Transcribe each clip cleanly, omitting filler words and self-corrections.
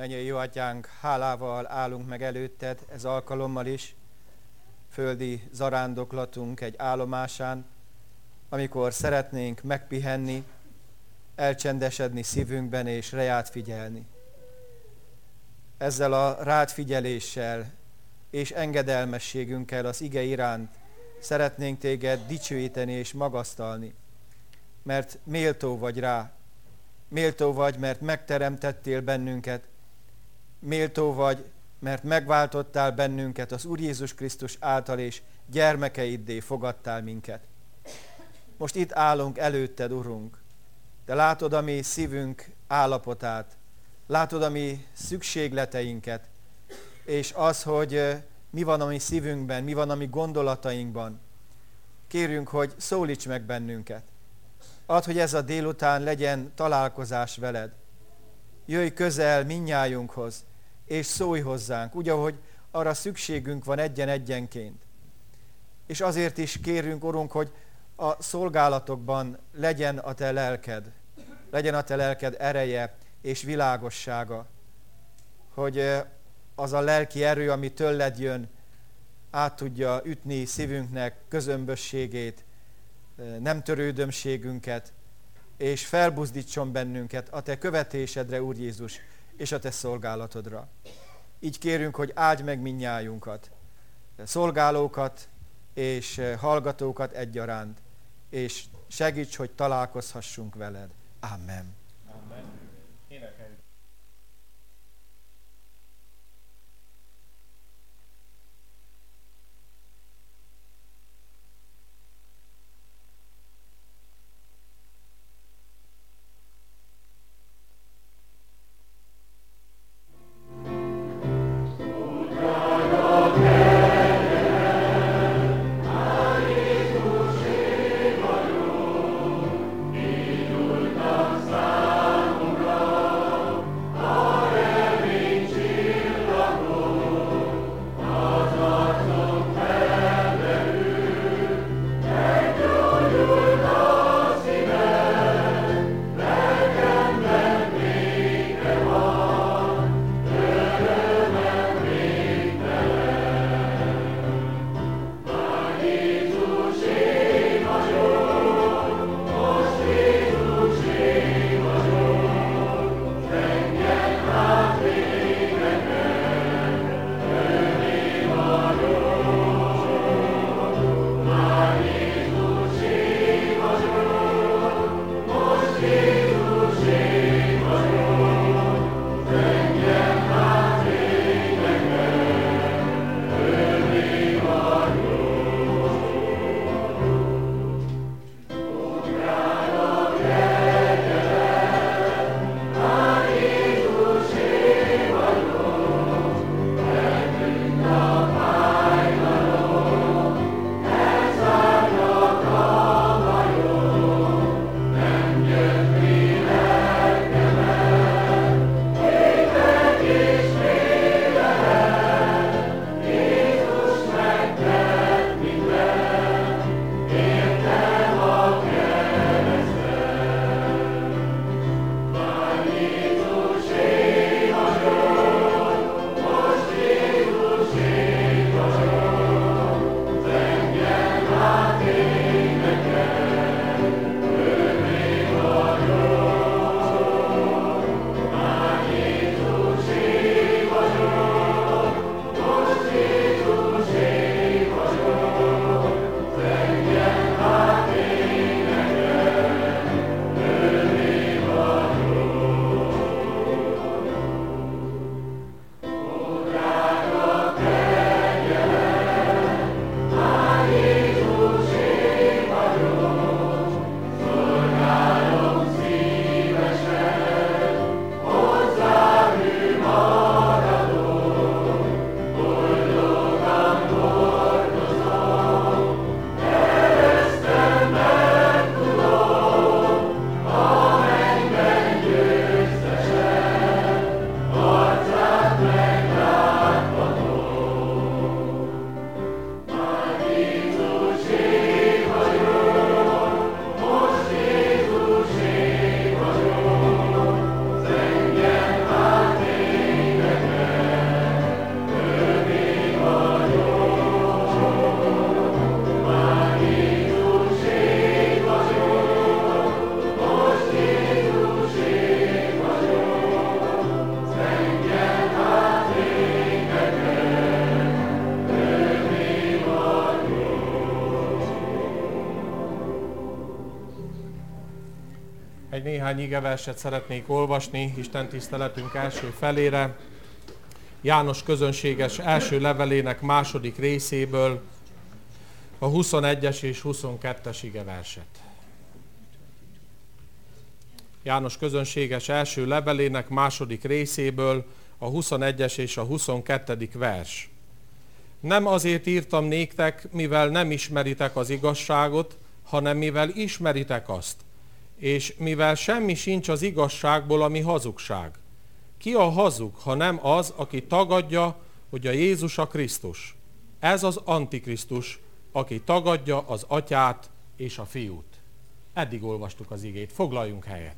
Mennyei jó atyánk, hálával állunk meg előtted ez alkalommal is, földi zarándoklatunk egy állomásán, amikor szeretnénk megpihenni, elcsendesedni szívünkben és reád figyelni. Ezzel a rád figyeléssel és engedelmességünkkel az ige iránt szeretnénk téged dicsőíteni és magasztalni, mert méltó vagy rá. Méltó vagy, mert megteremtettél bennünket. Méltó vagy, mert megváltottál bennünket az Úr Jézus Krisztus által, és gyermekeiddé fogadtál minket. Most itt állunk előtted, Urunk, de látod a mi szívünk állapotát, látod a mi szükségleteinket, és az, hogy mi van a mi szívünkben, mi van a mi gondolatainkban. Kérünk, hogy szólíts meg bennünket. Add, hogy ez a délután legyen találkozás veled. Jöjj közel mindnyájunkhoz, és szólj hozzánk, úgy, ahogy arra szükségünk van egyen-egyenként. És azért is kérünk, Urunk, hogy a szolgálatokban legyen a te lelked ereje és világossága, hogy az a lelki erő, ami tőled jön, át tudja ütni szívünknek közömbösségét, nem törődömségünket, és felbuzdítson bennünket a te követésedre, Úr Jézus, és a te szolgálatodra. Így kérünk, hogy áldj meg mindnyájunkat, szolgálókat és hallgatókat egyaránt, és segíts, hogy találkozhassunk veled. Amen. Amen. Énekeljük. Indultak számomra Egy néhány igeverset szeretnék olvasni Isten tiszteletünk első felére. János közönséges első levelének második részéből a 21-es és 22-es igeverset. János közönséges első levelének második részéből a 21-es és a 22. vers. Nem azért írtam néktek, mivel nem ismeritek az igazságot, hanem mivel ismeritek azt, és mivel semmi sincs az igazságból, ami hazugság. Ki a hazug, ha nem az, aki tagadja, hogy a Jézus a Krisztus? Ez az Antikrisztus, aki tagadja az Atyát és a Fiút. Eddig olvastuk az igét, foglaljunk helyet.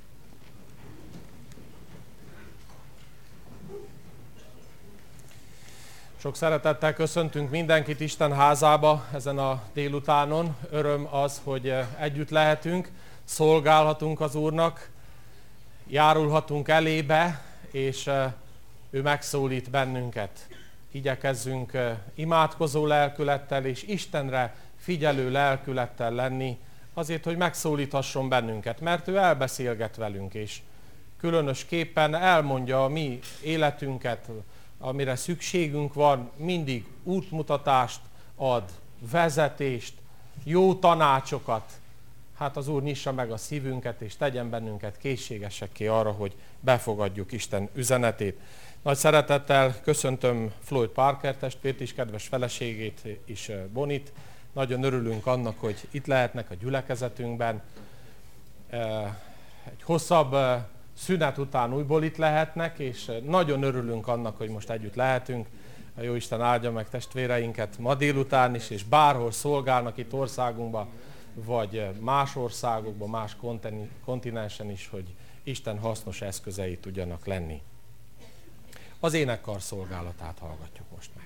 Sok szeretettel köszöntünk mindenkit Isten házába ezen a délutánon. Öröm az, hogy együtt lehetünk, szolgálhatunk az Úrnak, járulhatunk elébe, és ő megszólít bennünket. Igyekezzünk imádkozó lelkülettel és Istenre figyelő lelkülettel lenni, azért, hogy megszólíthasson bennünket, mert ő elbeszélget velünk, és különösképpen elmondja a mi életünket, amire szükségünk van, mindig útmutatást ad, vezetést, jó tanácsokat. Hát az Úr nyissa meg a szívünket, és tegyen bennünket készségesekké arra, hogy befogadjuk Isten üzenetét. Nagy szeretettel köszöntöm Floyd Parker testvért is, kedves feleségét is, Bonit. Nagyon örülünk annak, hogy itt lehetnek a gyülekezetünkben. Egy hosszabb szünet után újból itt lehetnek, és nagyon örülünk annak, hogy most együtt lehetünk. A Jóisten áldja meg testvéreinket ma délután is, és bárhol szolgálnak itt országunkban, vagy más országokban, más kontinensen is, hogy Isten hasznos eszközei tudjanak lenni. Az énekkar szolgálatát hallgatjuk most meg.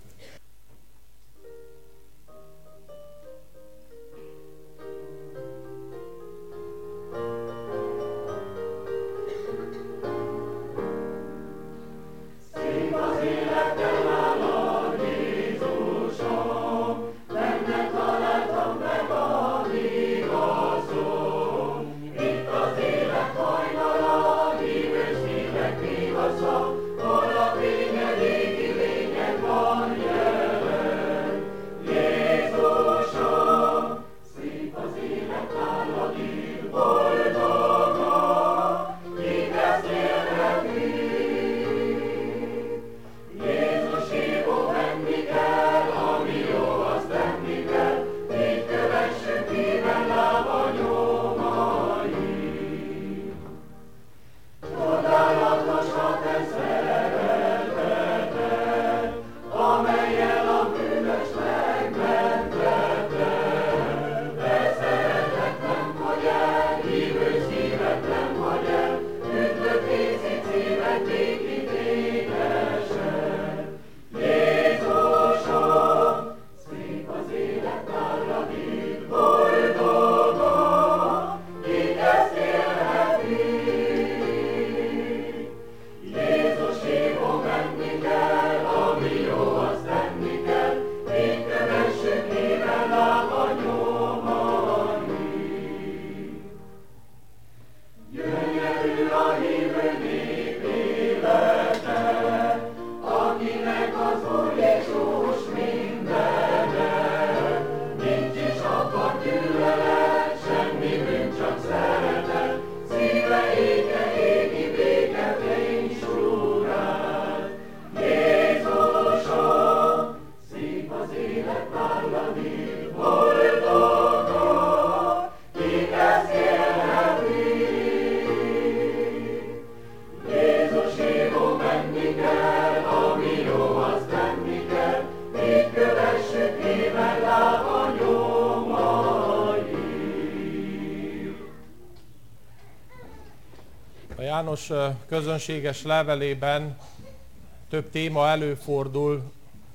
János közönséges levelében több téma előfordul,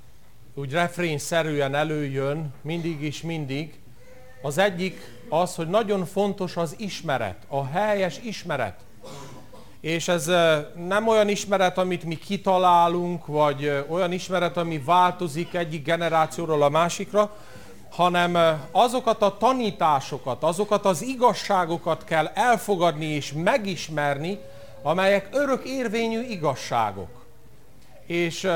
úgy refrénszerűen előjön, mindig is mindig. Az egyik az, hogy nagyon fontos az ismeret, a helyes ismeret. És ez nem olyan ismeret, amit mi kitalálunk, vagy olyan ismeret, ami változik egyik generációról a másikra, hanem azokat a tanításokat, azokat az igazságokat kell elfogadni és megismerni, amelyek örök érvényű igazságok. És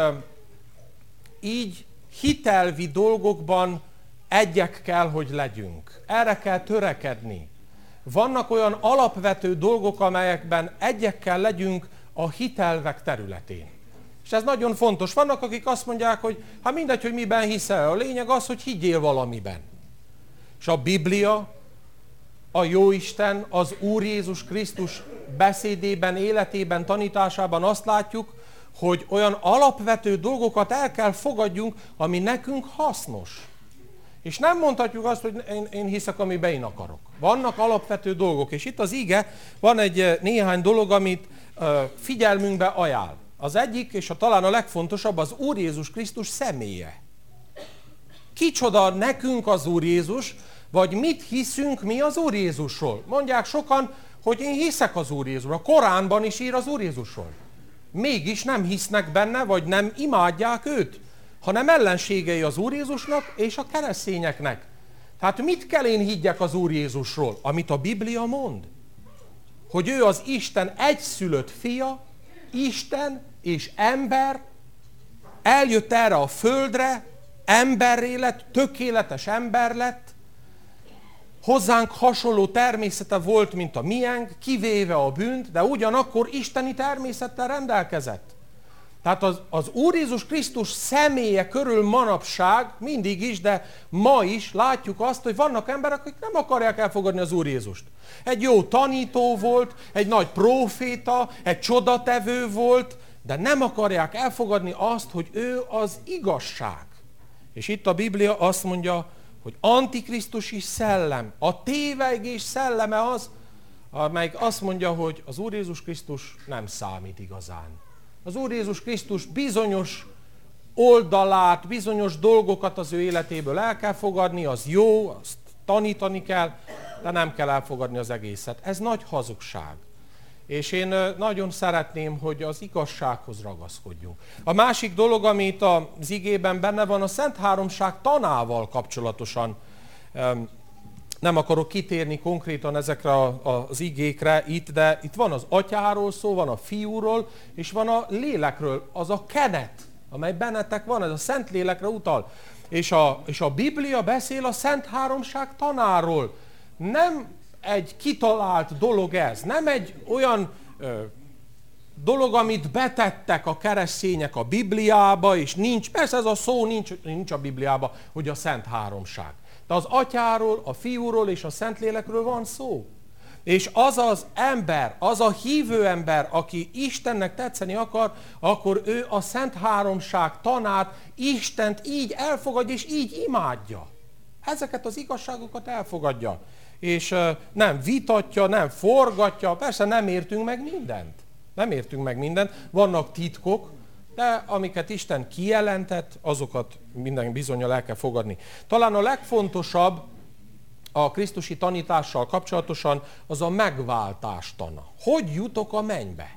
így hitelvi dolgokban egyek kell, hogy legyünk. Erre kell törekedni. Vannak olyan alapvető dolgok, amelyekben egyek kell legyünk a hitelvek területén. És ez nagyon fontos. Vannak, akik azt mondják, hogy hát mindegy, hogy miben hiszel. A lényeg az, hogy higgyél valamiben. És a Biblia, a Jóisten, az Úr Jézus Krisztus beszédében, életében, tanításában azt látjuk, hogy olyan alapvető dolgokat el kell fogadjunk, ami nekünk hasznos. És nem mondhatjuk azt, hogy én hiszek, amiben én akarok. Vannak alapvető dolgok, és itt az ige, van néhány dolog, amit figyelmünkbe ajánl. Az egyik, és talán a legfontosabb, az Úr Jézus Krisztus személye. Kicsoda nekünk az Úr Jézus, vagy mit hiszünk mi az Úr Jézusról? Mondják sokan, hogy én hiszek az Úr Jézusról. A Koránban is ír az Úr Jézusról. Mégis nem hisznek benne, vagy nem imádják őt, hanem ellenségei az Úr Jézusnak és a keresztényeknek. Tehát mit kell én higgyek az Úr Jézusról? Amit a Biblia mond. Hogy ő az Isten egyszülött fia, Isten és ember, eljött erre a földre, emberré lett, tökéletes ember lett, hozzánk hasonló természete volt, mint a miénk, kivéve a bűnt, de ugyanakkor isteni természettel rendelkezett. Tehát az Úr Jézus Krisztus személye körül manapság, mindig is, de ma is látjuk azt, hogy vannak emberek, akik nem akarják elfogadni az Úr Jézust. Egy jó tanító volt, egy nagy próféta, egy csodatevő volt, de nem akarják elfogadni azt, hogy ő az igazság. És itt a Biblia azt mondja, hogy antikrisztusi szellem, a tévegés szelleme az, amelyik azt mondja, hogy az Úr Jézus Krisztus nem számít igazán. Az Úr Jézus Krisztus bizonyos oldalát, bizonyos dolgokat az ő életéből el kell fogadni, az jó, azt tanítani kell, de nem kell elfogadni az egészet. Ez nagy hazugság. És én nagyon szeretném, hogy az igazsághoz ragaszkodjunk. A másik dolog, amit az igében benne van, a Szent Háromság tanával kapcsolatosan. Nem akarok kitérni konkrétan ezekre az igékre itt, de itt van az Atyáról szó, van a Fiúról, és van a Lélekről, az a kenet, amely bennetek van, ez a Szent Lélekre utal. És a Biblia beszél a Szent Háromság tanáról. Nem egy kitalált dolog ez, nem egy olyan dolog, amit betettek a keresztények a Bibliába, és nincs, persze ez a szó nincs a Bibliába, hogy a Szent Háromság. De az Atyáról, a Fiúról és a Szentlélekről van szó. És az az ember, az a hívő ember, aki Istennek tetszeni akar, akkor ő a Szent Háromság tanát, Istent így elfogadja és így imádja. Ezeket az igazságokat elfogadja. És nem vitatja, nem forgatja, persze nem értünk meg mindent. Nem értünk meg mindent, vannak titkok, de amiket Isten kijelentett, azokat minden bizonnyal el kell fogadni. Talán a legfontosabb a krisztusi tanítással kapcsolatosan az a megváltás tana. Hogy jutok a mennybe?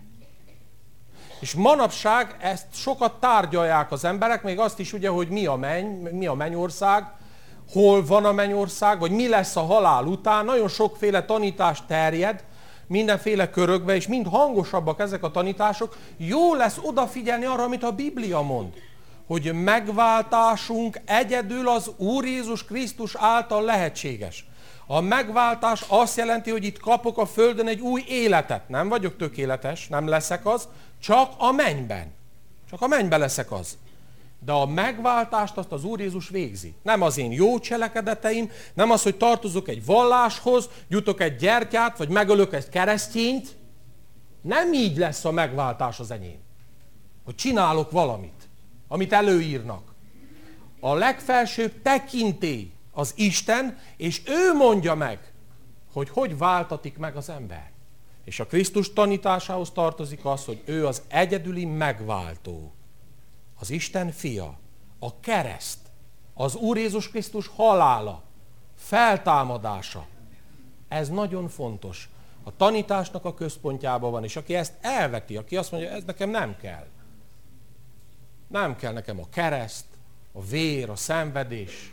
És manapság ezt sokat tárgyalják az emberek, még azt is ugye, hogy mi a mennyország, hol van a mennyország, vagy mi lesz a halál után. Nagyon sokféle tanítás terjed, mindenféle körökbe, és mind hangosabbak ezek a tanítások. Jó lesz odafigyelni arra, amit a Biblia mond, hogy megváltásunk egyedül az Úr Jézus Krisztus által lehetséges. A megváltás azt jelenti, hogy itt kapok a földön egy új életet. Nem vagyok tökéletes, nem leszek az, csak a mennyben. Csak a mennyben leszek az. De a megváltást azt az Úr Jézus végzi. Nem az én jó cselekedeteim, nem az, hogy tartozok egy valláshoz, jutok egy gyertyát, vagy megölök egy keresztényt. Nem így lesz a megváltás az enyém. Hogy csinálok valamit, amit előírnak. A legfelsőbb tekintély az Isten, és ő mondja meg, hogy váltatik meg az ember. És a Krisztus tanításához tartozik az, hogy ő az egyedüli megváltó. Az Isten fia, a kereszt, az Úr Jézus Krisztus halála, feltámadása. Ez nagyon fontos. A tanításnak a központjában van, és aki ezt elveti, aki azt mondja, ez nekem nem kell. Nem kell nekem a kereszt, a vér, a szenvedés.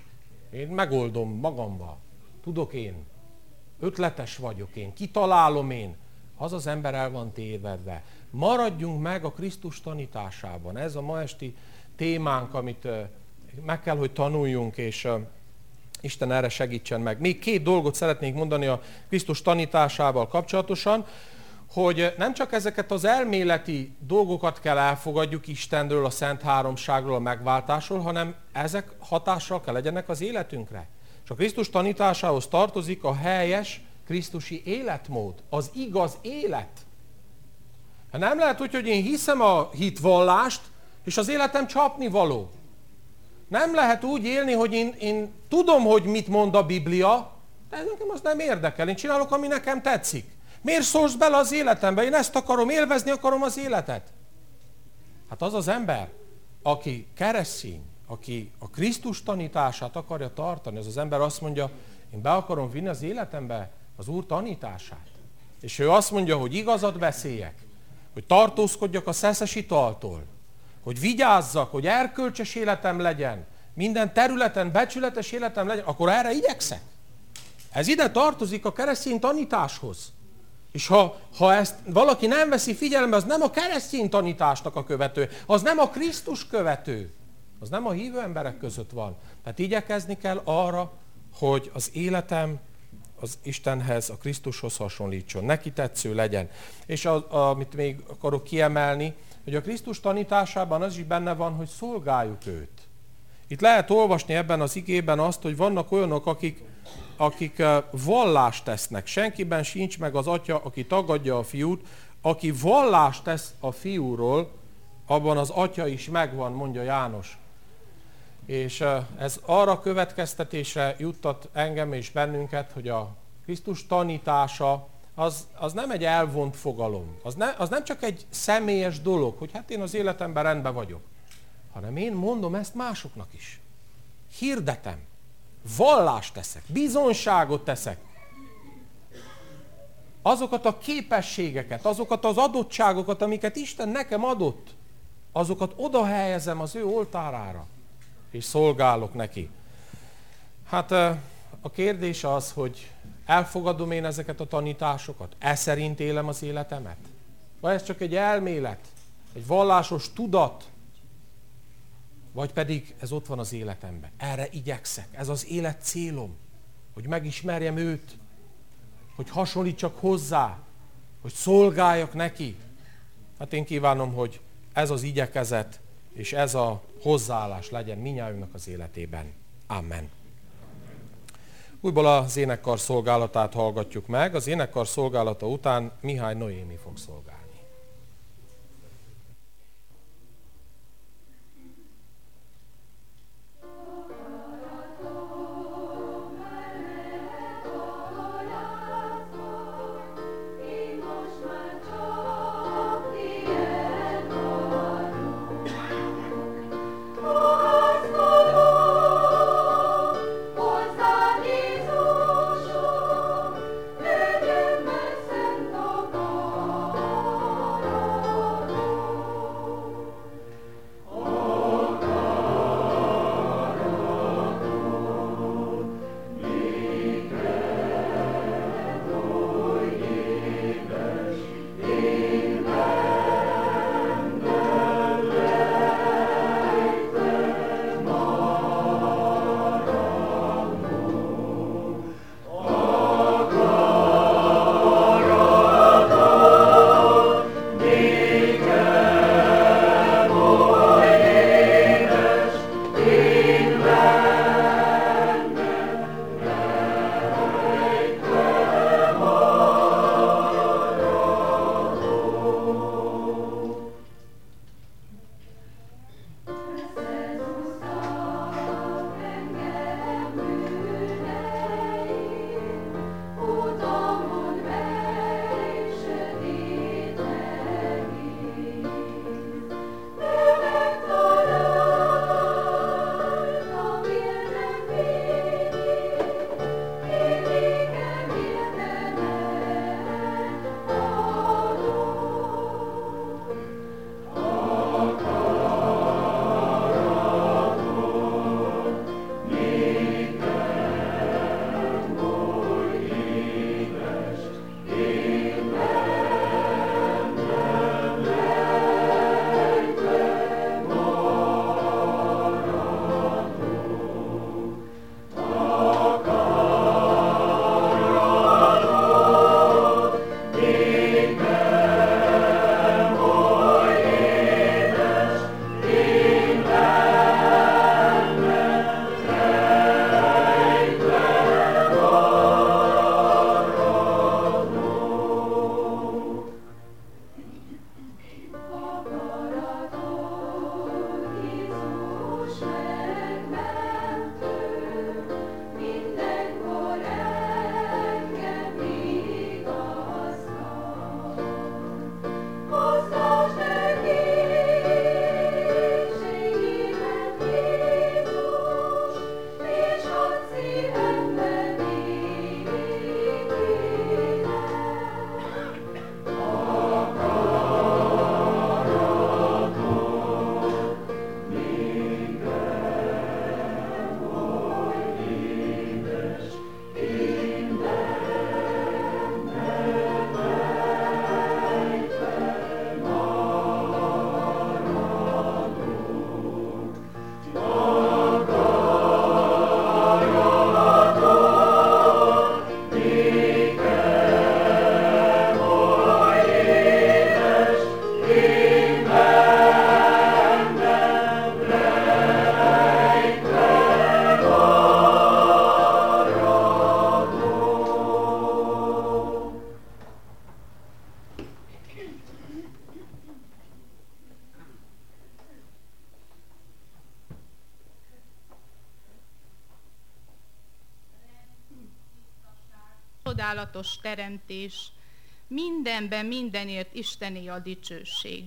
Én megoldom magamba. Tudok én. Ötletes vagyok én. Kitalálom én. Az az ember el van tévedve. Maradjunk meg a Krisztus tanításában. Ez a ma esti témánk, amit meg kell, hogy tanuljunk, és Isten erre segítsen meg. Még 2 dolgot szeretnék mondani a Krisztus tanításával kapcsolatosan, hogy nem csak ezeket az elméleti dolgokat kell elfogadjuk Istenről, a Szent Háromságról, a megváltásról, hanem ezek hatással kell legyenek az életünkre. És a Krisztus tanításához tartozik a helyes krisztusi életmód, az igaz élet. Nem lehet úgy, hogy én hiszem a hitvallást, és az életem csapnivaló. Nem lehet úgy élni, hogy én tudom, hogy mit mond a Biblia, de nekem az nem érdekel. Én csinálok, ami nekem tetszik. Miért szólsz bele az életembe? Én ezt akarom, élvezni akarom az életet. Hát az az ember, aki keresztény, aki a Krisztus tanítását akarja tartani, az az ember azt mondja, én be akarom vinni az életembe az Úr tanítását. És ő azt mondja, hogy igazat beszéljek, hogy tartózkodjak a szeszes italtól, hogy vigyázzak, hogy erkölcses életem legyen, minden területen becsületes életem legyen, akkor erre igyekszek. Ez ide tartozik a keresztény tanításhoz. És ha ezt valaki nem veszi figyelembe, az nem a keresztény tanításnak a követő, az nem a Krisztus követő, az nem a hívő emberek között van. Tehát igyekezni kell arra, hogy az életem az Istenhez, a Krisztushoz hasonlítson, neki tetsző legyen. És amit még akarok kiemelni, hogy a Krisztus tanításában az is benne van, hogy szolgáljuk őt. Itt lehet olvasni ebben az igében azt, hogy vannak olyanok, akik vallást tesznek. Senkiben sincs meg az atya, aki tagadja a fiút, aki vallást tesz a fiúról, abban az atya is megvan, mondja János. És ez arra következtetésre juttat engem és bennünket, hogy a Krisztus tanítása az nem egy elvont fogalom, az nem csak egy személyes dolog, hogy hát én az életemben rendben vagyok, hanem én mondom ezt másoknak is. Hirdetem, vallást teszek, bizonságot teszek. Azokat a képességeket, azokat az adottságokat, amiket Isten nekem adott, azokat oda helyezem az ő oltárára, és szolgálok neki. Hát a kérdés az, hogy elfogadom én ezeket a tanításokat? E szerint élem az életemet? Vagy ez csak egy elmélet, egy vallásos tudat? Vagy pedig ez ott van az életemben? Erre igyekszek, ez az élet célom, hogy megismerjem őt, hogy hasonlítsak hozzá, hogy szolgáljak neki. Hát én kívánom, hogy ez az igyekezet és ez a hozzáállás legyen mindnyájunknak az életében. Amen. Újból az énekkar szolgálatát hallgatjuk meg. Az énekkar szolgálata után Mihály Noémi fog szolgálni. Oh csodálatos teremtés, mindenben mindenért Istené a dicsőség.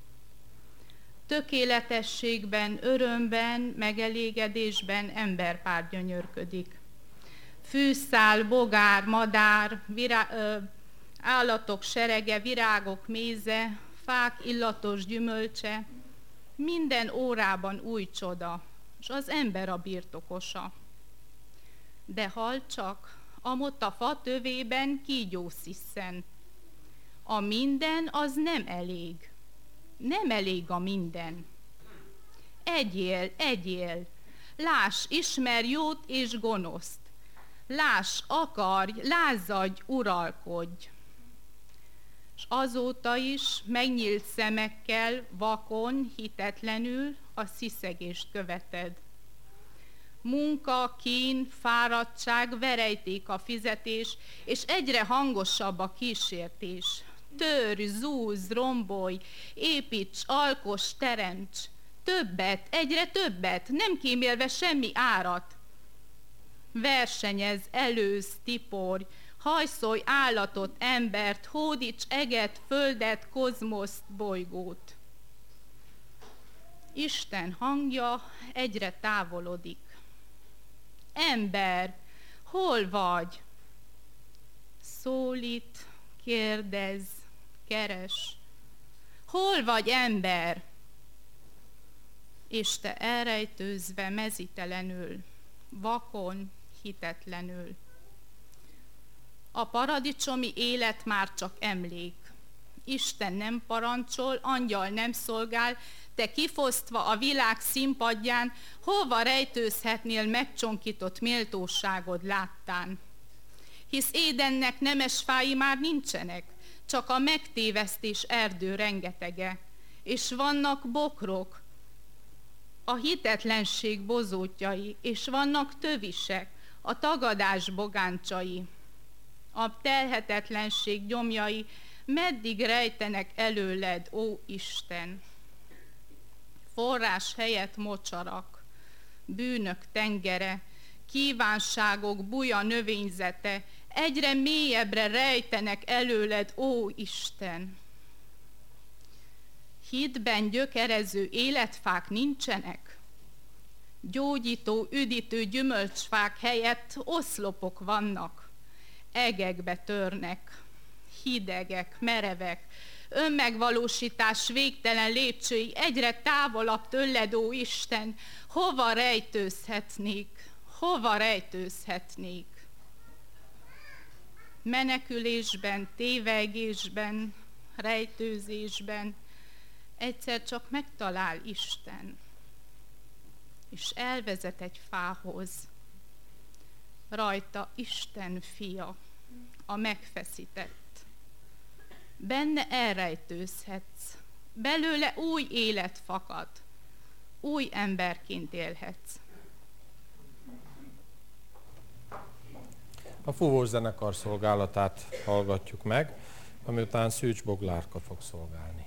Tökéletességben, örömben, megelégedésben emberpár gyönyörködik. Fűszál, bogár, madár, állatok serege, virágok méze, fák illatos gyümölcse, minden órában új csoda, és az ember a birtokosa. De hall csak, amott a fa tövében kígyó szisszen. A minden az nem elég. Nem elég a minden. Egyél, egyél, láss, ismer jót és gonoszt. Láss, akarj, lázadj, uralkodj. És azóta is megnyílt szemekkel, vakon, hitetlenül a sziszegést követed. Munka, kín, fáradtság, verejték a fizetés, és egyre hangosabb a kísértés. Törj, zúz, rombolj, építs, alkoss, teremts. Többet, egyre többet, nem kímélve semmi árat. Versenyez, előz, tiporj, hajszolj állatot, embert, hódíts eget, földet, kozmoszt, bolygót. Isten hangja egyre távolodik. Ember, hol vagy? Szólít, kérdez, keres. Hol vagy, ember? És te elrejtőzve mezitelenül, vakon, hitetlenül. A paradicsomi élet már csak emlék. Isten nem parancsol, angyal nem szolgál, te kifosztva a világ színpadján, hova rejtőzhetnél megcsonkított méltóságod láttán? Hisz Édennek nemes fái már nincsenek, csak a megtévesztés erdő rengetege, és vannak bokrok, a hitetlenség bozótjai, és vannak tövisek, a tagadás bogáncsai, a telhetetlenség gyomjai, meddig rejtenek előled, ó Isten? Forrás helyett mocsarak, bűnök tengere, kívánságok buja növényzete, egyre mélyebbre rejtenek előled, ó Isten. Hídben gyökerező életfák nincsenek, gyógyító, üdítő gyümölcsfák helyett oszlopok vannak, egekbe törnek, hidegek, merevek, önmegvalósítás végtelen lépcsői egyre távolabb tőled, ó Isten, hova rejtőzhetnék, hova rejtőzhetnék? Menekülésben, tévegésben, rejtőzésben egyszer csak megtalál Isten, és elvezet egy fához. Rajta Isten fia, a megfeszített. Benne elrejtőzhetsz, belőle új élet fakad, új emberként élhetsz. A fúvós zenekar szolgálatát hallgatjuk meg, amiután Szűcs Boglárka fog szolgálni.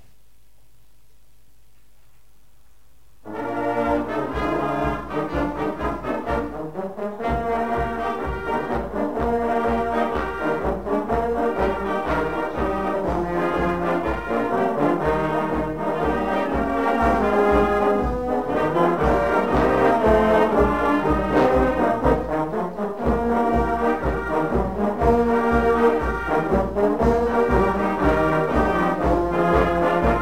Thank you.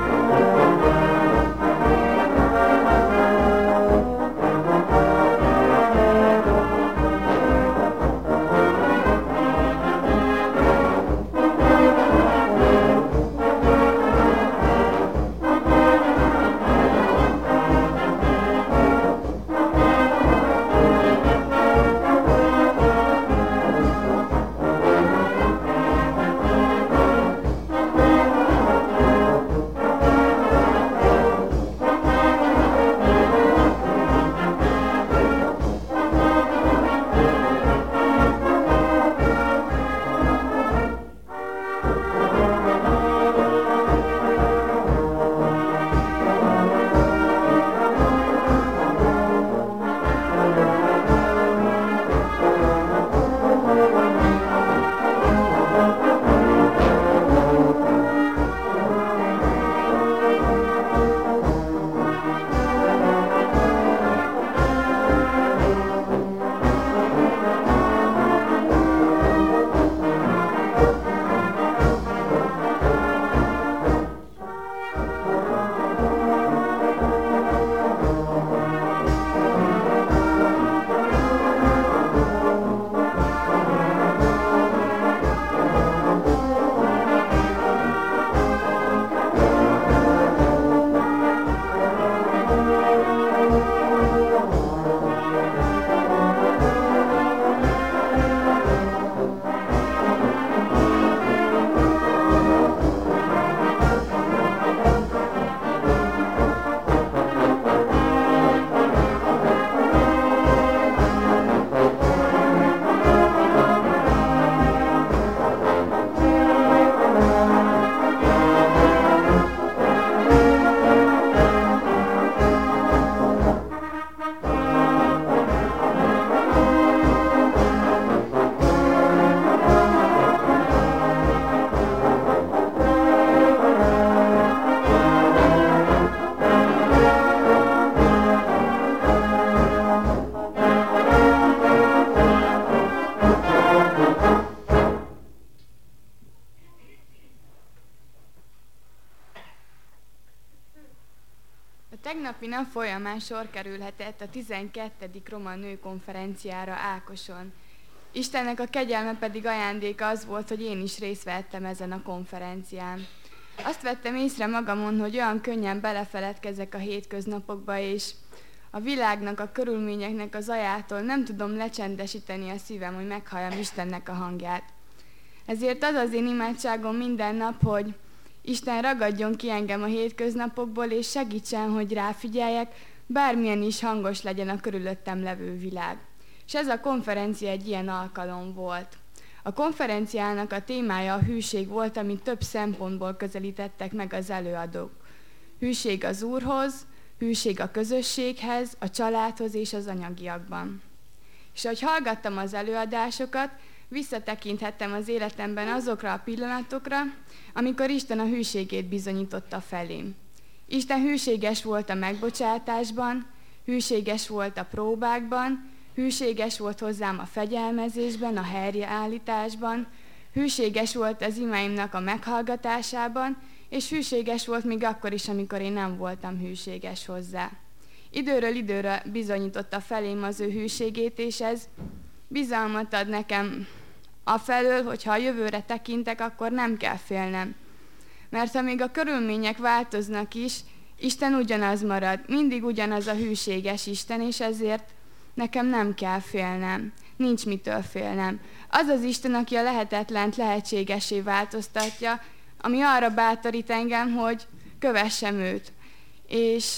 tegnapi nap folyamán sor kerülhetett a 12. Roma Nőkonferenciára Ákoson. Istennek a kegyelme pedig ajándéka az volt, hogy én is részt vettem ezen a konferencián. Azt vettem észre magamon, hogy olyan könnyen belefeledkezek a hétköznapokba, és a világnak, a körülményeknek a zajától nem tudom lecsendesíteni a szívem, hogy meghalljam Istennek a hangját. Ezért az én imádságom minden nap, hogy Isten ragadjon ki engem a hétköznapokból, és segítsen, hogy ráfigyeljek, bármilyen is hangos legyen a körülöttem levő világ. És ez a konferencia egy ilyen alkalom volt. A konferenciának a témája a hűség volt, amit több szempontból közelítettek meg az előadók. Hűség az Úrhoz, hűség a közösséghez, a családhoz és az anyagiakban. És ahogy hallgattam az előadásokat, visszatekinthettem az életemben azokra a pillanatokra, amikor Isten a hűségét bizonyította felém. Isten hűséges volt a megbocsátásban, hűséges volt a próbákban, hűséges volt hozzám a fegyelmezésben, a helyreállításban, hűséges volt az imáimnak a meghallgatásában, és hűséges volt még akkor is, amikor én nem voltam hűséges hozzá. Időről időre bizonyította felém az ő hűségét, és ez bizalmat ad nekem afelől, hogyha a jövőre tekintek, akkor nem kell félnem. Mert ha még a körülmények változnak is, Isten ugyanaz marad, mindig ugyanaz a hűséges Isten, és ezért nekem nem kell félnem, nincs mitől félnem. Az az Isten, aki a lehetetlent lehetségessé változtatja, ami arra bátorít engem, hogy kövessem őt. És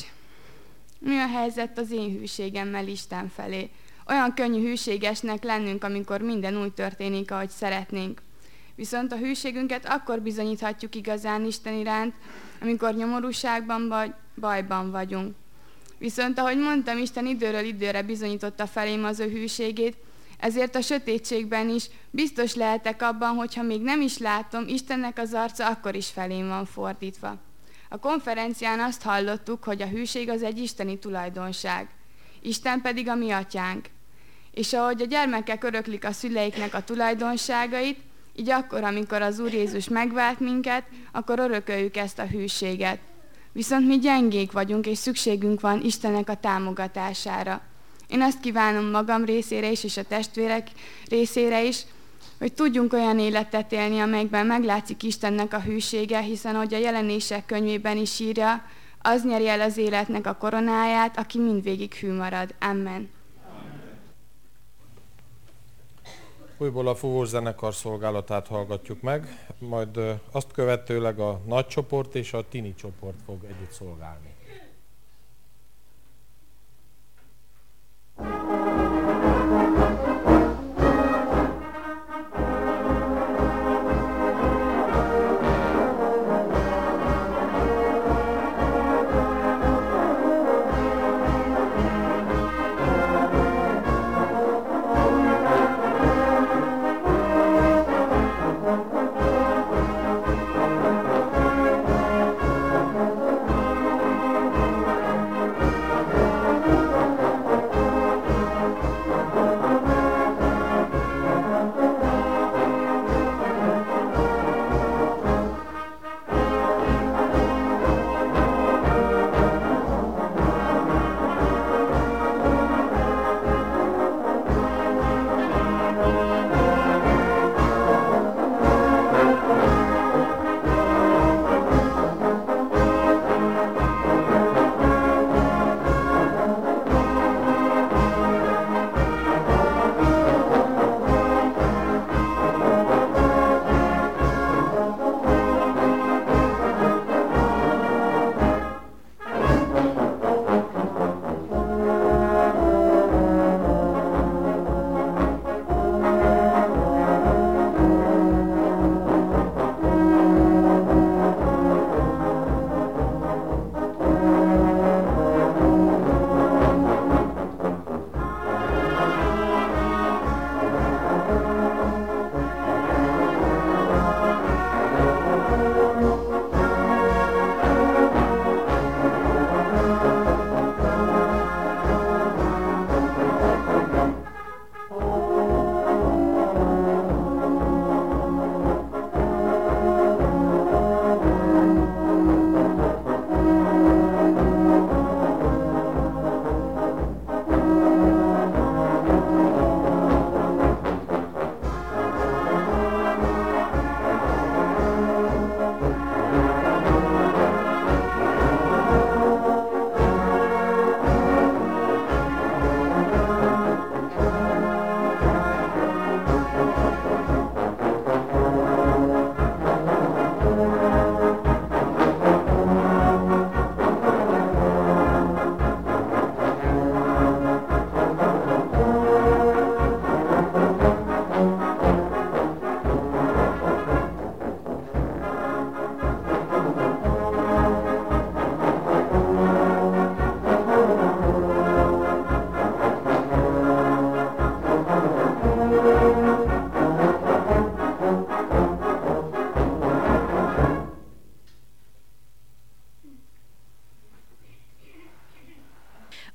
mi a helyzet az én hűségemmel Isten felé? Olyan könnyű hűségesnek lennünk, amikor minden úgy történik, ahogy szeretnénk. Viszont a hűségünket akkor bizonyíthatjuk igazán Isten iránt, amikor nyomorúságban vagy bajban vagyunk. Viszont, ahogy mondtam, Isten időről időre bizonyította felém az ő hűségét, ezért a sötétségben is biztos lehetek abban, hogyha még nem is látom, Istennek az arca akkor is felém van fordítva. A konferencián azt hallottuk, hogy a hűség az egy isteni tulajdonság. Isten pedig a mi atyánk. És ahogy a gyermekek öröklik a szüleiknek a tulajdonságait, így akkor, amikor az Úr Jézus megvált minket, akkor örököljük ezt a hűséget. Viszont mi gyengék vagyunk, és szükségünk van Istennek a támogatására. Én azt kívánom magam részére is, és a testvérek részére is, hogy tudjunk olyan életet élni, amelyekben meglátszik Istennek a hűsége, hiszen ahogy a Jelenések könyvében is írja, az nyeri el az életnek a koronáját, aki mindvégig hű marad. Amen. Újból a fúvós zenekar szolgálatát hallgatjuk meg, majd azt követőleg a nagy csoport és a tini csoport fog együtt szolgálni. Thank you.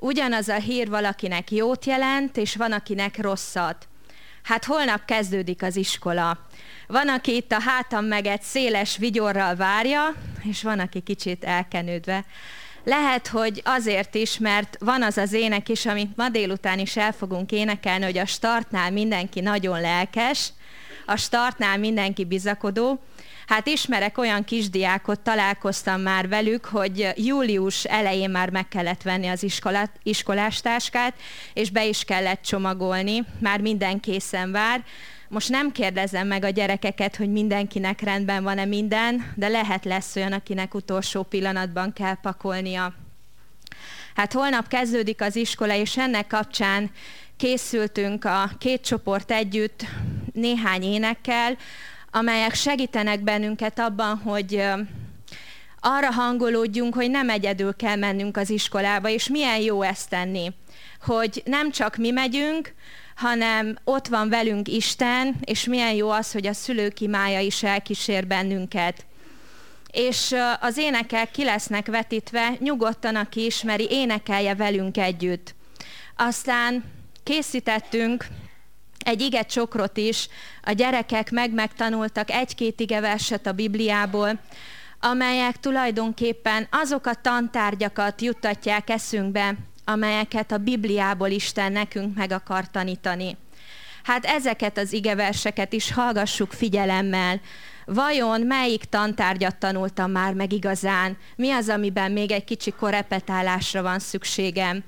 Ugyanaz a hír valakinek jót jelent, és van, akinek rosszat. Hát holnap kezdődik az iskola. Van, aki itt a hátam meget széles vigyorral várja, és van, aki kicsit elkenődve. Lehet, hogy azért is, mert van az az ének is, amit ma délután is el fogunk énekelni, hogy a startnál mindenki nagyon lelkes, a startnál mindenki bizakodó. Hát ismerek olyan kisdiákot, találkoztam már velük, hogy július elején már meg kellett venni az iskolástáskát, és be is kellett csomagolni, már minden készen vár. Most nem kérdezem meg a gyerekeket, hogy mindenkinek rendben van-e minden, de lesz olyan, akinek utolsó pillanatban kell pakolnia. Hát holnap kezdődik az iskola, és ennek kapcsán készültünk a két csoport együtt néhány énekkel, amelyek segítenek bennünket abban, hogy arra hangolódjunk, hogy nem egyedül kell mennünk az iskolába, és milyen jó ezt tenni, hogy nem csak mi megyünk, hanem ott van velünk Isten, és milyen jó az, hogy a szülők imája is elkísér bennünket. És az énekek ki lesznek vetítve, nyugodtan, aki ismeri, énekelje velünk együtt. Aztán készítettünk egy igecsokrot is, a gyerekek megtanultak egy-két igeverset a Bibliából, amelyek tulajdonképpen azok a tantárgyakat juttatják eszünkbe, amelyeket a Bibliából Isten nekünk meg akar tanítani. Hát ezeket az igeverseket is hallgassuk figyelemmel. Vajon melyik tantárgyat tanultam már meg igazán? Mi az, amiben még egy kicsi korepetálásra van szükségem?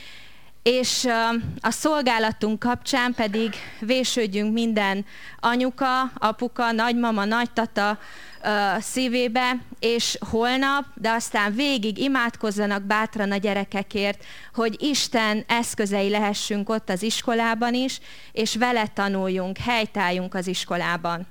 És a szolgálatunk kapcsán pedig vésődjünk minden anyuka, apuka, nagymama, nagytata szívébe, és holnap, de aztán végig imádkozzanak bátran a gyerekekért, hogy Isten eszközei lehessünk ott az iskolában is, és vele tanuljunk, helytálljunk az iskolában.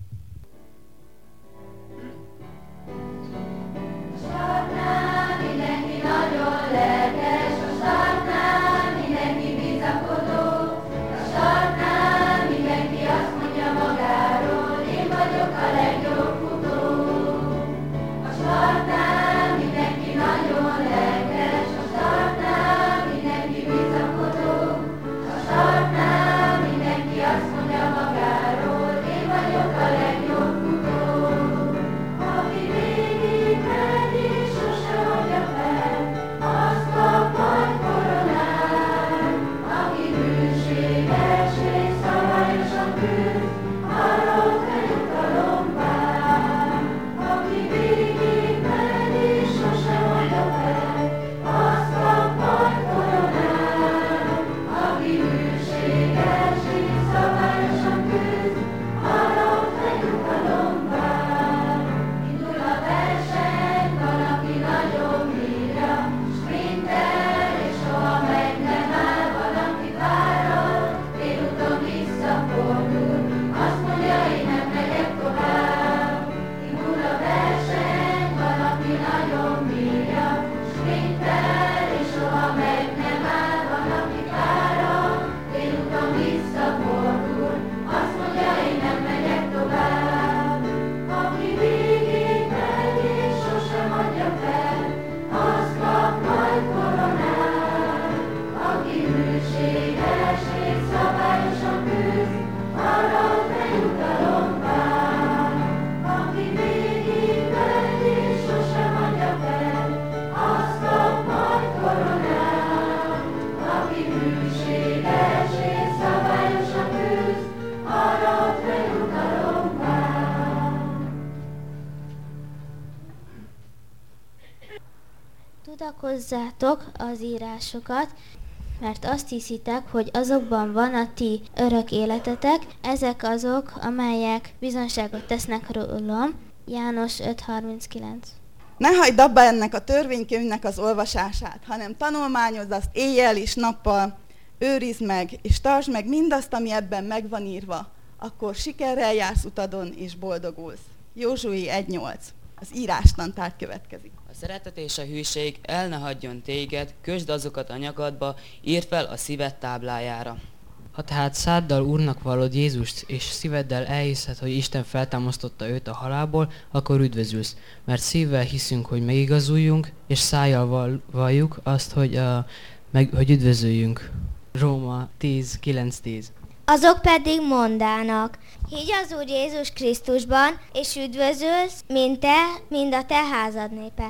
Tudakozzátok az írásokat, mert azt hiszitek, hogy azokban van a ti örök életetek, ezek azok, amelyek bizonságot tesznek rólam. János 5.39. Ne hagyd abba ennek a törvénykönyvnek az olvasását, hanem tanulmányozz azt éjjel és nappal, őrizd meg, és tartsd meg mindazt, ami ebben meg van írva. Akkor sikerrel jársz utadon, és boldogulsz. Józsué 1.8. Az írástantár következik. A szeretet és a hűség el ne hagyjon téged, kösd azokat a nyakadba, írd fel a szíved táblájára. Ha tehát száddal Úrnak vallod Jézust, és szíveddel elhiszed, hogy Isten feltámasztotta őt a halálból, akkor üdvözülsz. Mert szívvel hiszünk, hogy megigazuljunk, és szájjal valljuk azt, hogy meg hogy üdvözöljünk. Róma 10:9-10. Azok pedig mondának, higgy az Úr Jézus Krisztusban, és üdvözölsz, mind a te házad népe.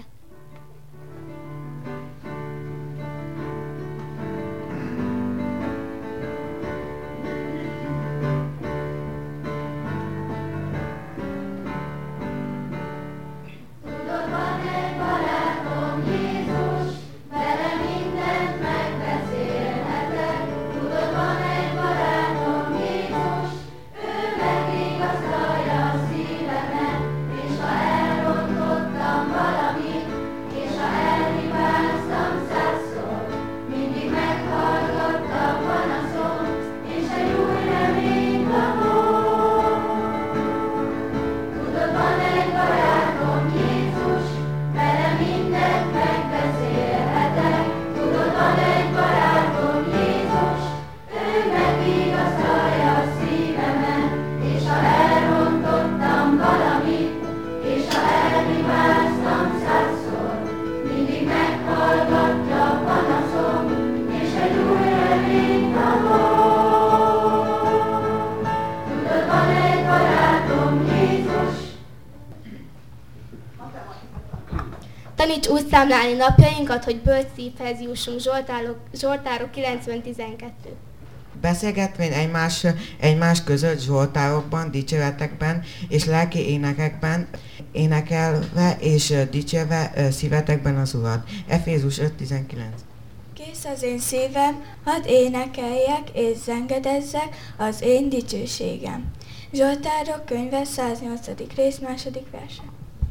Taníts úgy számlálni napjainkat, hogy bölcs szívhez jussunk. Zsoltárok 90:12. Beszélgetvén egymás között zsoltárokban, dicséretekben és lelki énekekben, énekelve és dicsérve szívetekben az Urat. Efézus 5:19. Kész az én szívem, hadd énekeljek és zengedezzek az én dicsőségem. Zsoltárok könyve 108. rész 2. verse.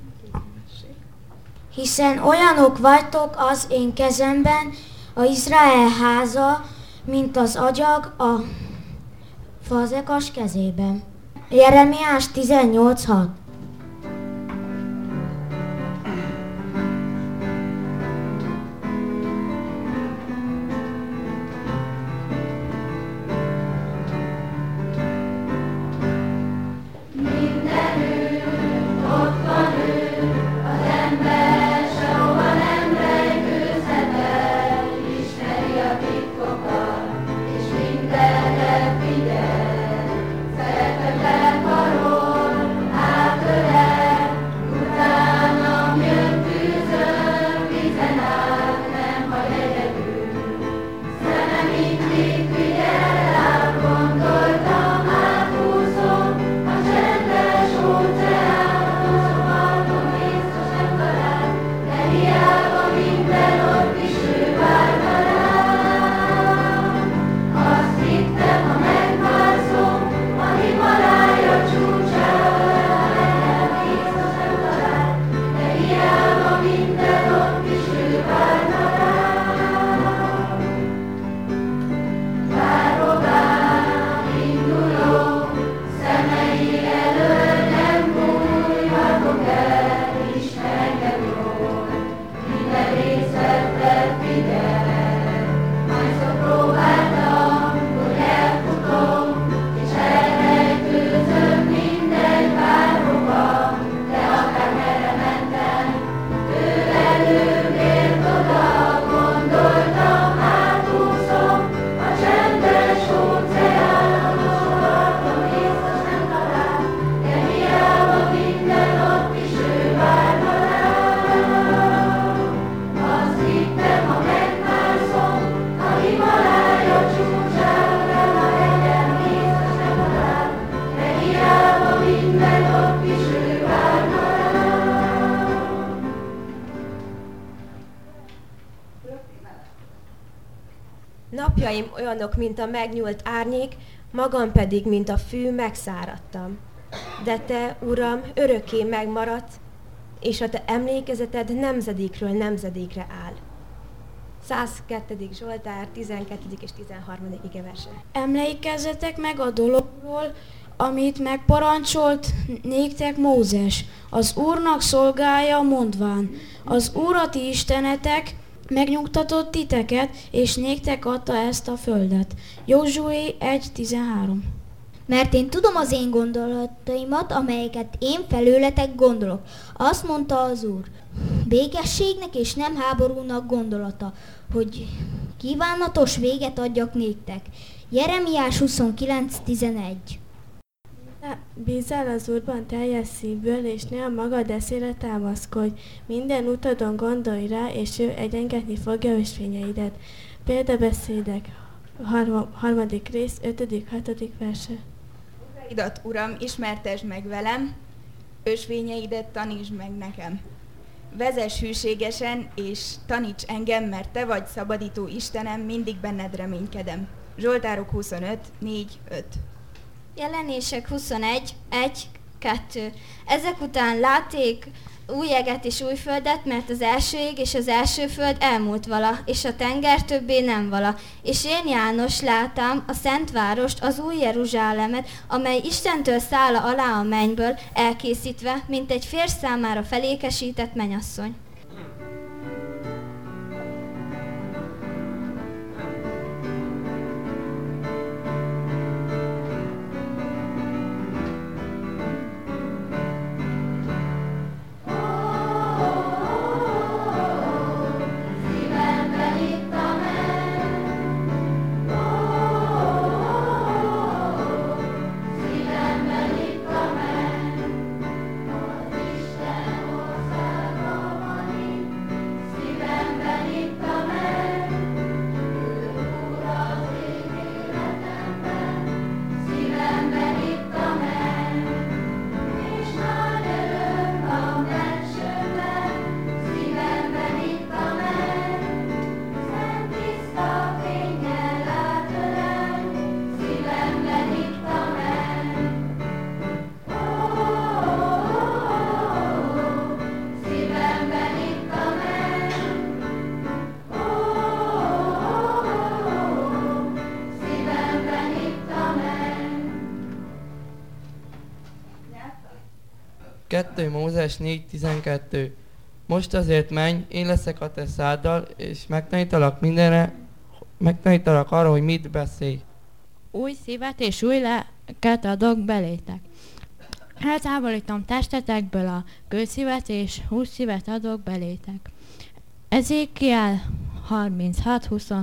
Hiszen olyanok vagytok az én kezemben, a Izrael háza, mint az agyag a fazekas kezében. Jeremiás 18:6. Napjaim olyanok, mint a megnyúlt árnyék, magam pedig, mint a fű, megszáradtam. De te, Uram, örökké megmaradsz, és a te emlékezeted nemzedékről nemzedékre áll. 102. Zsoltár, 12. és 13. igeverse. Emlékezzetek meg a dologról, amit megparancsolt néktek Mózes, az Úrnak szolgálja mondván. Az Úr a ti istenetek megnyugtatott titeket, és néktek adta ezt a földet. Józsué 1:13. Mert én tudom az én gondolataimat, amelyeket én felőletek gondolok. Azt mondta az Úr, békességnek és nem háborúnak gondolata, hogy kívánatos véget adjak néktek. Jeremiás 29.11. Bízzál az Úrban teljes szívből, és ne a magad eszére támaszkodj. Minden utadon gondolj rá, és ő egyengetni fogja ösvényeidet. Példabeszédek, 3. rész, 5.-6. verse. Igaidat, Uram, ismertesd meg velem, ösvényeidet tanítsd meg nekem. Vezess hűségesen, és taníts engem, mert te vagy szabadító Istenem, mindig benned reménykedem. Zsoltárok 25, 4, 5. Jelenések 21, 1, 2. Ezek után látték új eget és új földet, mert az első ég és az első föld elmúlt vala, és a tenger többé nem vala. És én, János, látám a szent várost, az új Jeruzsálemet, amely Istentől száll alá a mennyből, elkészítve, mint egy férj számára felékesített mennyasszony. Mózes 4.12. Most azért menj, én leszek a te száddal, és megtanítalak arra, hogy mit beszélj. Új szívet és új lelket adok belétek. Eltávolítom testetekből a kőszívet, és hússzívet adok belétek. Ezékiel 36.26.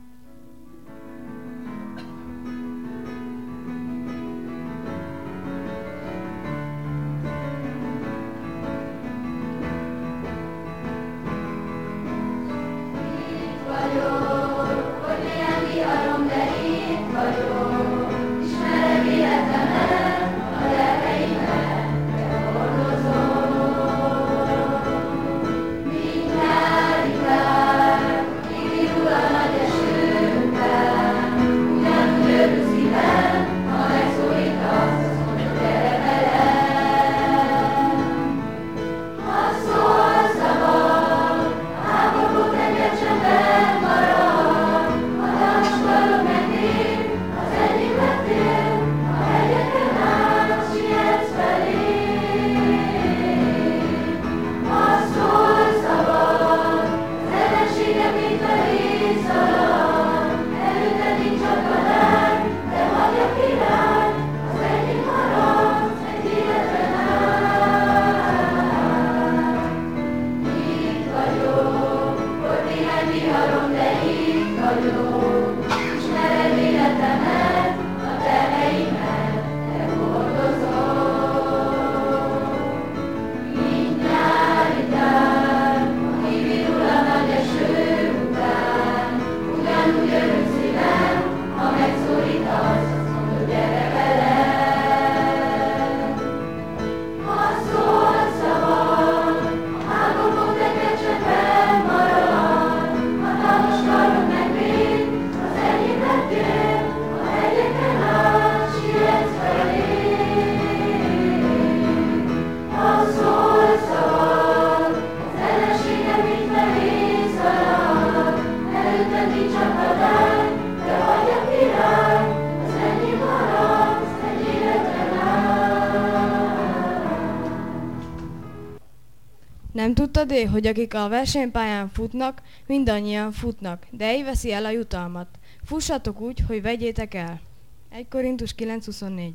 Nem tudtad-e, hogy akik a versenypályán futnak, mindannyian futnak, de egy veszi el a jutalmat. Fussatok úgy, hogy vegyétek el. 1 Korintus 9.24.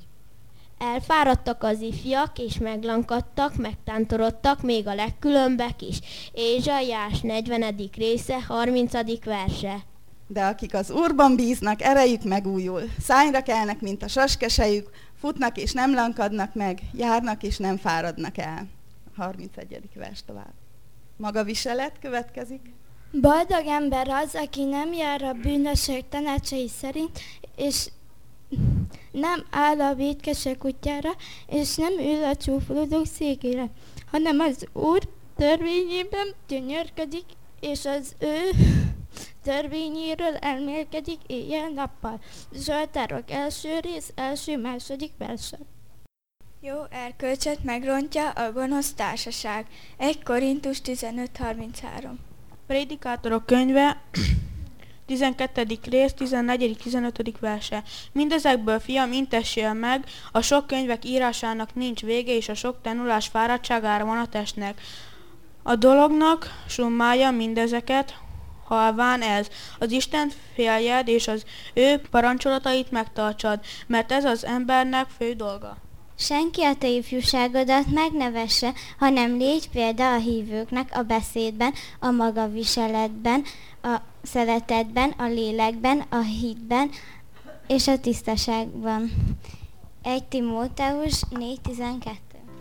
Elfáradtak az ifjak, és meglankadtak, megtántorodtak, még a legkülönbek is. Ézsaiás 40. része, 30. verse. De akik az Úrban bíznak, erejük megújul. Szányra kelnek, mint a saskesejük, futnak és nem lankadnak meg, járnak és nem fáradnak el. 31. vers tovább. Magaviselet következik. Boldog ember az, aki nem jár a bűnösök tanácsai szerint, és nem áll a vétkesek útjára, és nem ül a csúfolódók székére, hanem az Úr törvényében gyönyörködik, és az ő törvényéről elmélkedik éjjel-nappal. Zsoltárok első rész, első-második verse. Jó erkölcsöt megrontja a gonosz társaság. 1 Korintus 15.33. Prédikátorok könyve, 12. rész, 14.-15. verse. Mindezekből, fiam, intessél meg, a sok könyvek írásának nincs vége, és a sok tanulás fáradtságára van a testnek. A dolognak summája mindezeket, halván ez, az Isten féljed, és az ő parancsolatait megtartsad, mert ez az embernek fő dolga. Senki a te ifjúságodat megnevesse, hanem légy példa a hívőknek a beszédben, a magaviseletben, a szeretetben, a lélekben, a hitben és a tisztaságban. 1 Timóteus 4.12.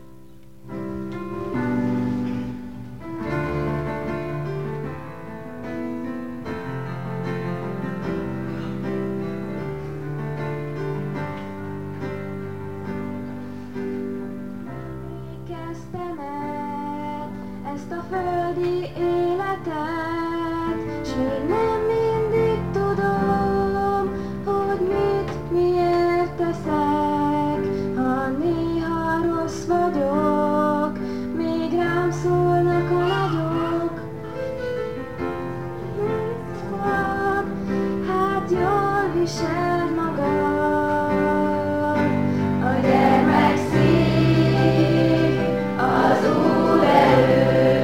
Ezt a földi életet, s még nem mindig tudom, hogy mit, miért teszek. Ha néha rossz vagyok, még rám szólnak a nagyok. Hát jól viseld magad, a gyermek szív az Úr előtt.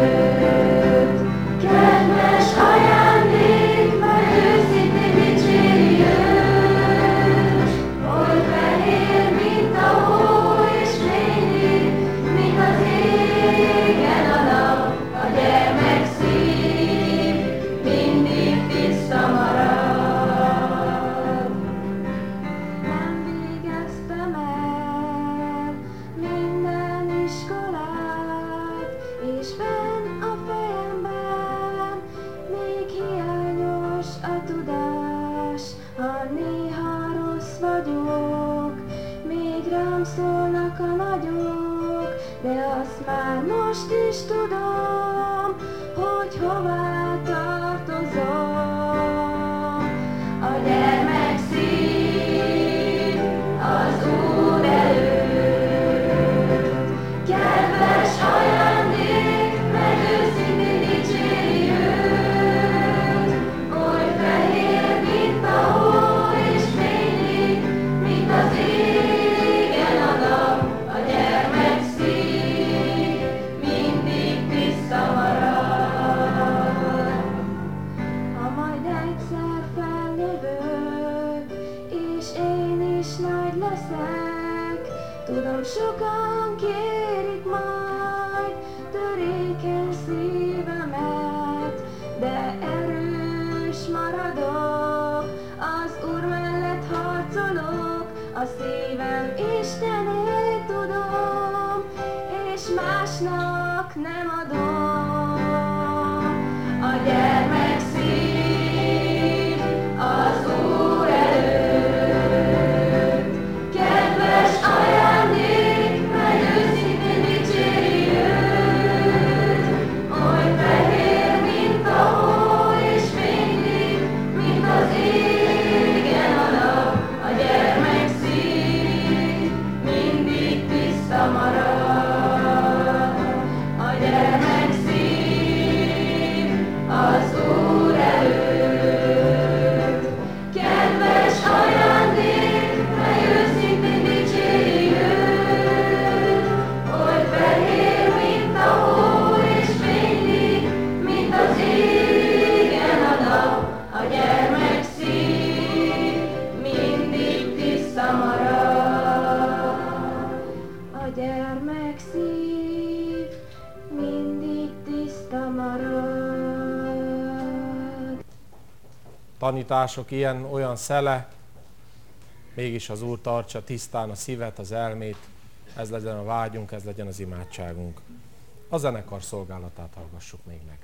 Kedves ajándék, majd őszintén dicséri őt. Oly fehér, mint a hó, és fénylik, mint az égen a nap. A gyermek szív mindig tiszta marad. Nem végeztem el minden iskolát, és fenn a fejemben még hiányos a tudás. Ha néha rossz vagyok, még rám szólnak a nagyok, de azt már most is tudom, hogy hová tartozom. A gyermek szív az Úr előtt. Kedves ajándék, meg őszintén dicséri őt. Oly fehér, mint a hó, és fénylik, mint az égen a nap. A gyermek szív mindig tiszta marad. tanítások ilyen-olyan szele, mégis az Úr tartsa tisztán a szívet, az elmét, ez legyen a vágyunk, ez legyen az imádságunk. A zenekar szolgálatát hallgassuk még meg.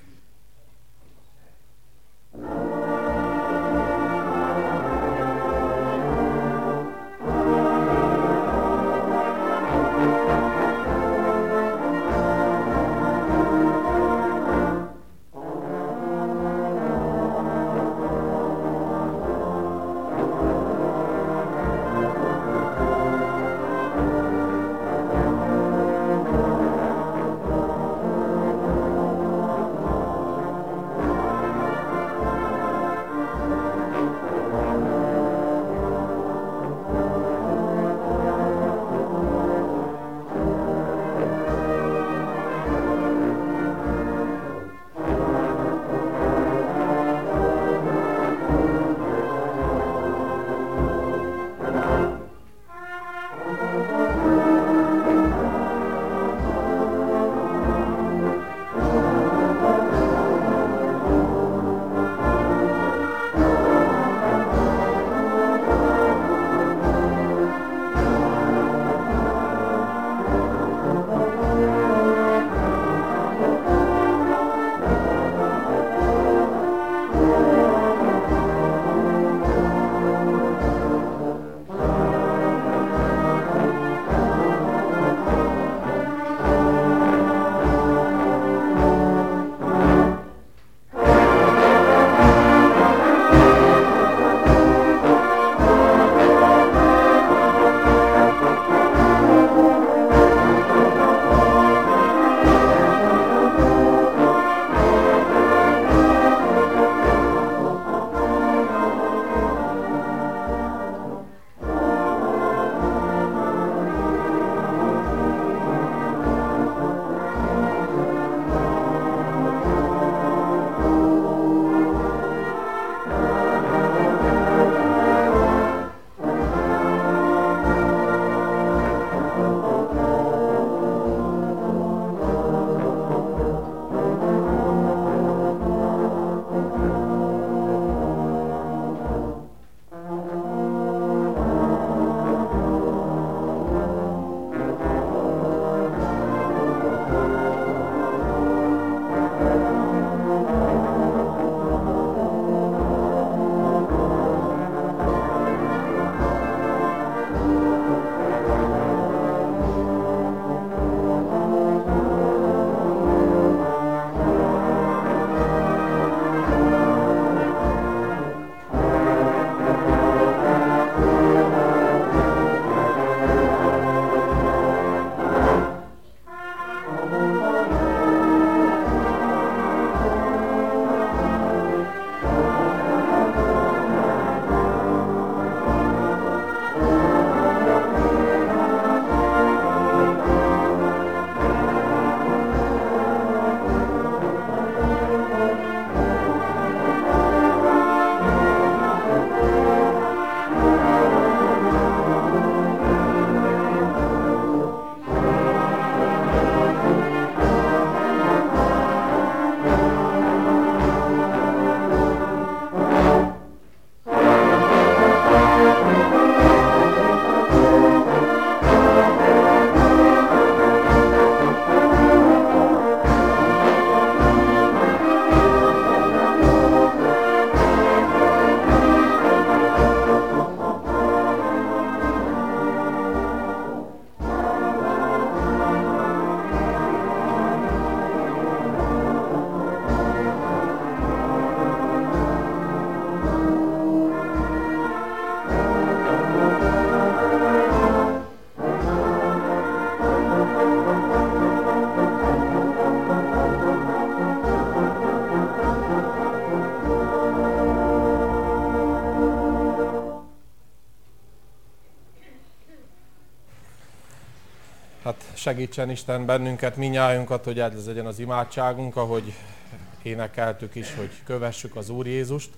Hát segítsen Isten bennünket, minnyájunkat, hogy ez legyen az imádságunk, ahogy énekeltük is, hogy kövessük az Úr Jézust,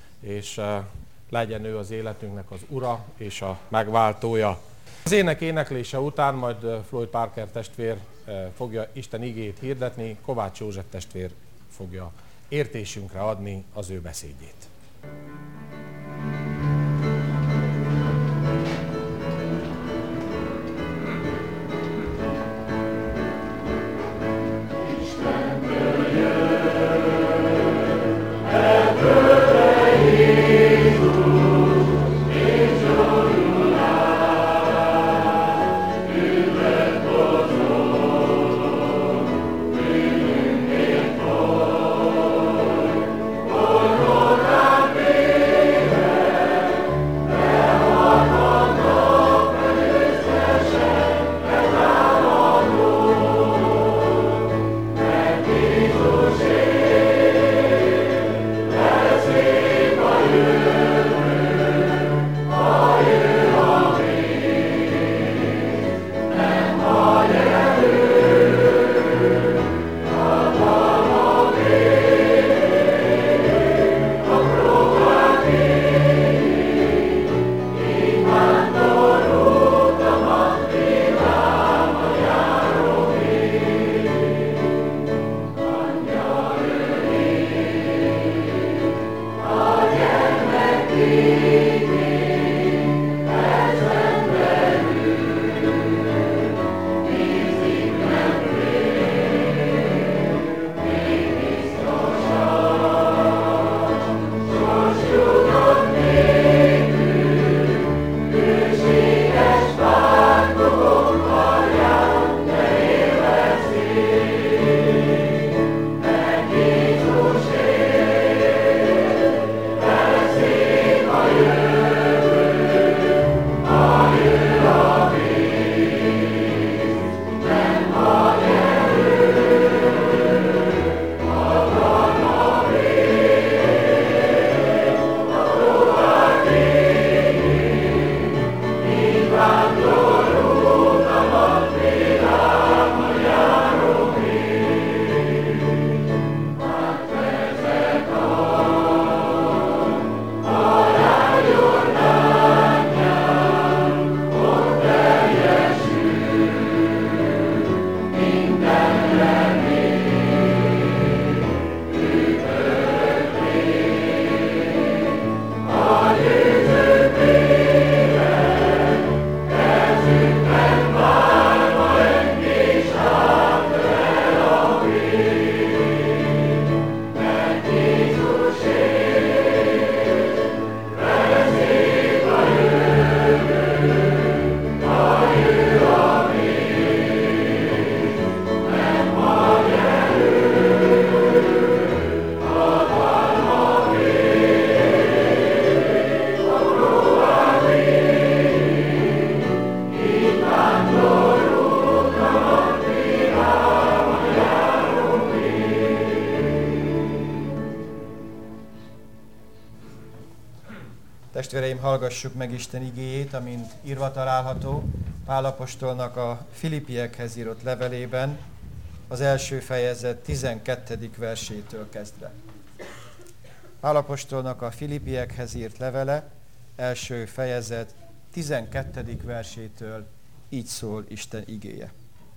és legyen ő az életünknek az Ura és a megváltója. Az ének éneklése után majd Floyd Parker testvér fogja Isten igéjét hirdetni, Kovács József testvér fogja értésünkre adni az ő beszédjét. Testvéreim, hallgassuk meg Isten igéjét, amint írva található Pál apostolnak a Filippiekhez írott levelében, az első fejezet 12. versétől kezdve. Pál apostolnak a Filippiekhez írt levele, első fejezet 12. versétől így szól Isten igéje.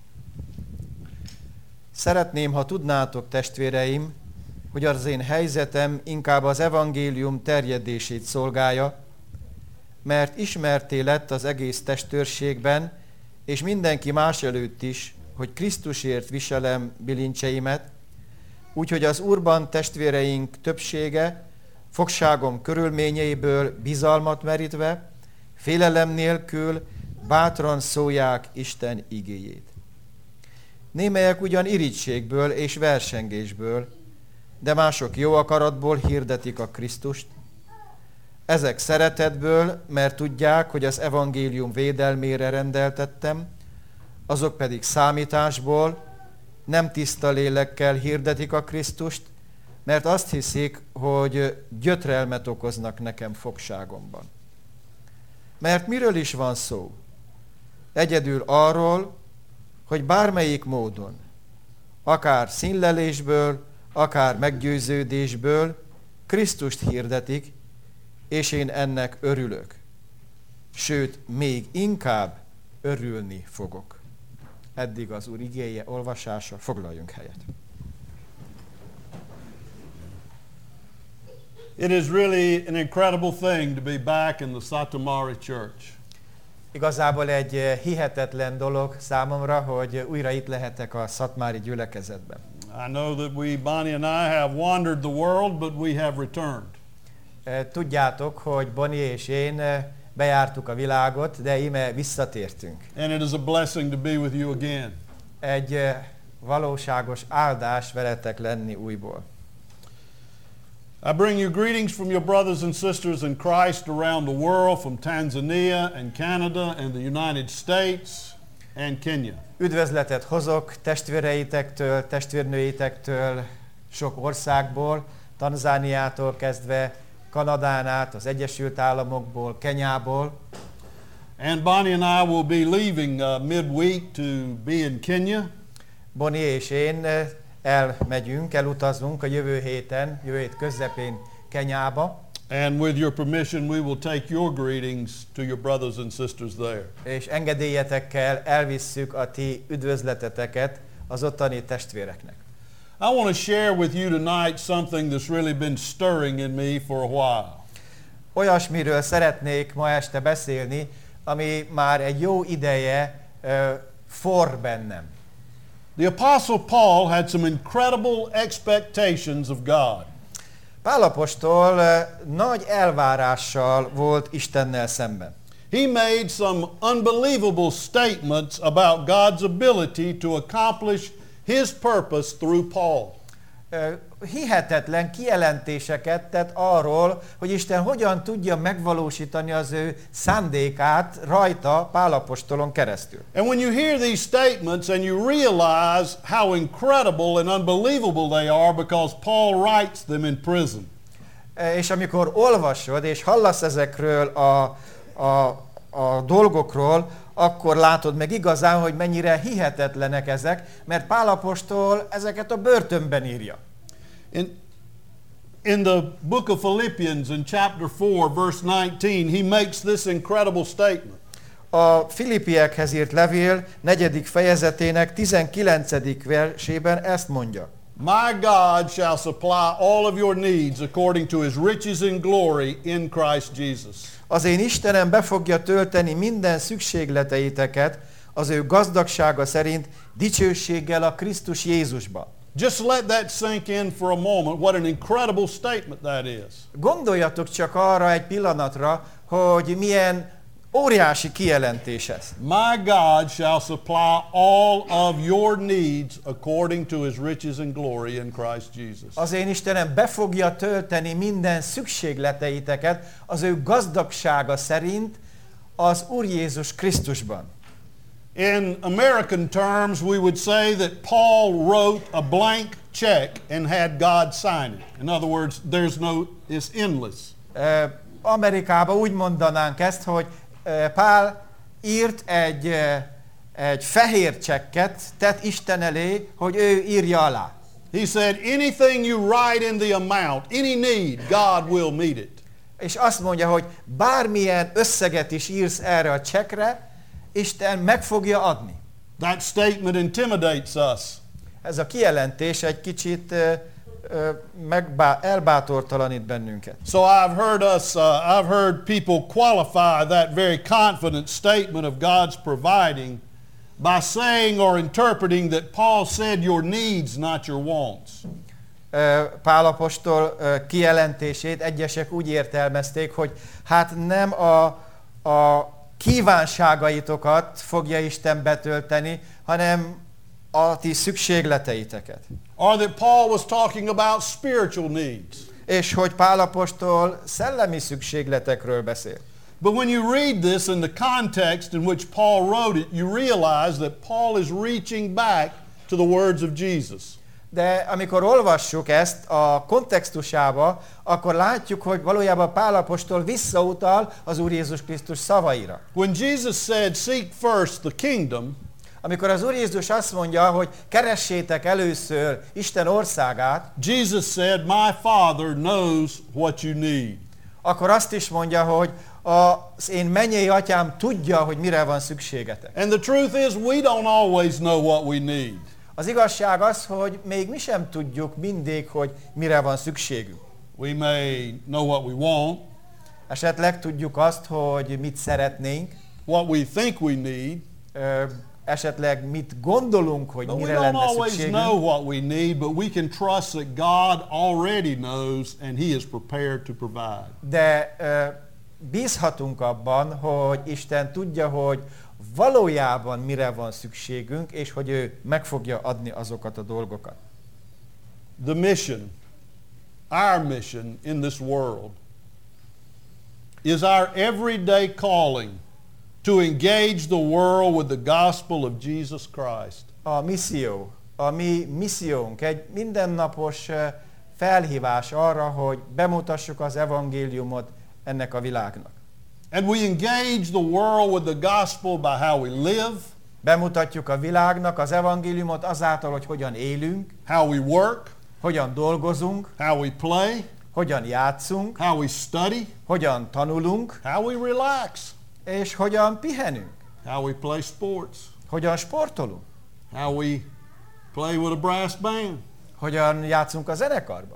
Szeretném, ha tudnátok, testvéreim, hogy az én helyzetem inkább az evangélium terjedését szolgálja, mert ismerté lett az egész testőrségben, és mindenki más előtt is, hogy Krisztusért viselem bilincseimet, úgyhogy az Úrban testvéreink többsége, fogságom körülményeiből bizalmat merítve, félelem nélkül bátran szólják Isten igéjét. Némelyek ugyan irigységből és versengésből, de mások jó akaratból hirdetik a Krisztust. Ezek szeretetből, mert tudják, hogy az evangélium védelmére rendeltettem, azok pedig számításból, nem tiszta lélekkel hirdetik a Krisztust, mert azt hiszik, hogy gyötrelmet okoznak nekem fogságomban. Mert miről is van szó? Egyedül arról, hogy bármelyik módon, akár színlelésből, akár meggyőződésből Krisztust hirdetik, és én ennek örülök. Sőt, még inkább örülni fogok. Eddig az Úr igéje olvasása, foglaljunk helyet. It is really an incredible thing to be back in the Satomari Church. Igazából egy hihetetlen dolog számomra, hogy újra itt lehetek a szatmári gyülekezetben. I know that Bonnie and I have wandered the world, but we have returned. Tudjátok, hogy Bonnie és én bejártuk a világot, de íme visszatértünk. And it is a blessing to be with you again. Egy valóságos áldás veletek lenni újból. I bring you greetings from your brothers and sisters in Christ around the world, from Tanzania and Canada and the United States and Kenya. Üdvözletet hozok testvéreitektől, testvérnőitektől sok országból, Tanzániától kezdve Kanadán át, az Egyesült Államokból, Kenyából. And Bonnie and I will be leaving midweek to be in Kenya. Bonnie és én elutazunk a jövő hét közepén Kenyába. And with your permission, we will take your greetings to your brothers and sisters there. És engedélyetekkel elvisszük a ti üdvözleteteket az ottani testvéreknek. I want to share with you tonight something that's really been stirring in me for a while. Olyasmiről szeretnék ma este beszélni, ami már egy jó ideje forr bennem. The Apostle Paul had some incredible expectations of God. Pál apostol nagy elvárással volt Istennel szemben. He made some unbelievable statements about God's ability to accomplish his purpose through Paul. Hihetetlen kijelentéseket tett arról, hogy Isten hogyan tudja megvalósítani az ő szándékát rajta Pál apostolon keresztül. And when you hear these statements and you realize how incredible and unbelievable they are because Paul writes them in prison. És amikor olvasod és hallasz ezekről a dolgokról, akkor látod meg igazán, hogy mennyire hihetetlenek ezek, mert Pál apostol ezeket a börtönben írja. In the book of Philippians in chapter 4 verse 19, he makes this incredible statement. A Filippiekhez írt levél 4. fejezetének 19. versében ezt mondja. My God shall supply all of your needs according to his riches in glory in Christ Jesus. Az én Istenem be fogja tölteni minden szükségleteiteket az ő gazdagsága szerint dicsőséggel a Krisztus Jézusba. Just let that sink in for a moment. What an incredible statement that is. Gondoljatok csak arra egy pillanatra, hogy milyen óriási kijelentés ez. My God shall supply all of your needs according to his riches and glory in Christ Jesus. Az én Istenem be fogja tölteni minden szükségleteiteket az ő gazdagsága szerint az Úr Jézus Krisztusban. In American terms, we would say that Paul wrote a blank check and had God sign it. In other words, it's endless. Amerikában úgy mondanánk ezt, hogy Pál írt egy fehér csekket, tett Isten elé, hogy ő írja alá. He said, anything you write in the amount, any need, God will meet it. És azt mondja, hogy bármilyen összeget is írsz erre a csekkre, Isten meg fogja adni. That statement intimidates us. Ez a kijelentés egy kicsit elbátortalanít bennünket. So I've heard people qualify that very confident statement of God's providing by saying or interpreting that Paul said your needs, not your wants. Pál apostol kijelentését egyesek úgy értelmezték, hogy hát nem a kívánságaitokat fogja Isten betölteni, hanem a ti szükségleteiteket. Or that Paul was talking about spiritual needs. És hogy Pál apostol szellemi szükségletekről beszél. But when you read this in the context in which Paul wrote it, you realize that Paul is reaching back to the words of Jesus. De amikor olvassuk ezt a kontextusába, akkor látjuk, hogy valójában Pál apostol visszautal az Úr Jézus Krisztus szavaira. When Jesus said, seek first the kingdom, amikor az Úr Jézus azt mondja, hogy keressétek először Isten országát, Jesus said, my Father knows what you need. Akkor azt is mondja, hogy az én mennyei atyám tudja, hogy mire van szükségetek. And the truth is, we don't always know what we need. Az igazság az, hogy még mi sem tudjuk mindig, hogy mire van szükségünk. We may know what we want. Esetleg tudjuk azt, hogy mit szeretnénk. What we think we need. Esetleg mit gondolunk, hogy mire lenne szükségünk. We don't always know what we need, but we can trust that God already knows and He is prepared to provide. De bízhatunk abban, hogy Isten tudja, hogy valójában mire van szükségünk, és hogy ő meg fogja adni azokat a dolgokat. The mission, our mission in this world, is our everyday calling to engage the world with the gospel of Jesus Christ. A misszió, a mi missziónk egy mindennapos felhívás arra, hogy bemutassuk az evangéliumot ennek a világnak. And we engage the world with the gospel by how we live. Bemutatjuk a világnak az evangéliumot azáltal, hogy hogyan élünk, how we work, hogyan dolgozunk, how we play, hogyan játszunk, how we study, hogyan tanulunk, how we relax, és hogyan pihenünk, how we play sports, hogyan sportolunk, how we play with a brass band, hogyan játszunk a zenekarban.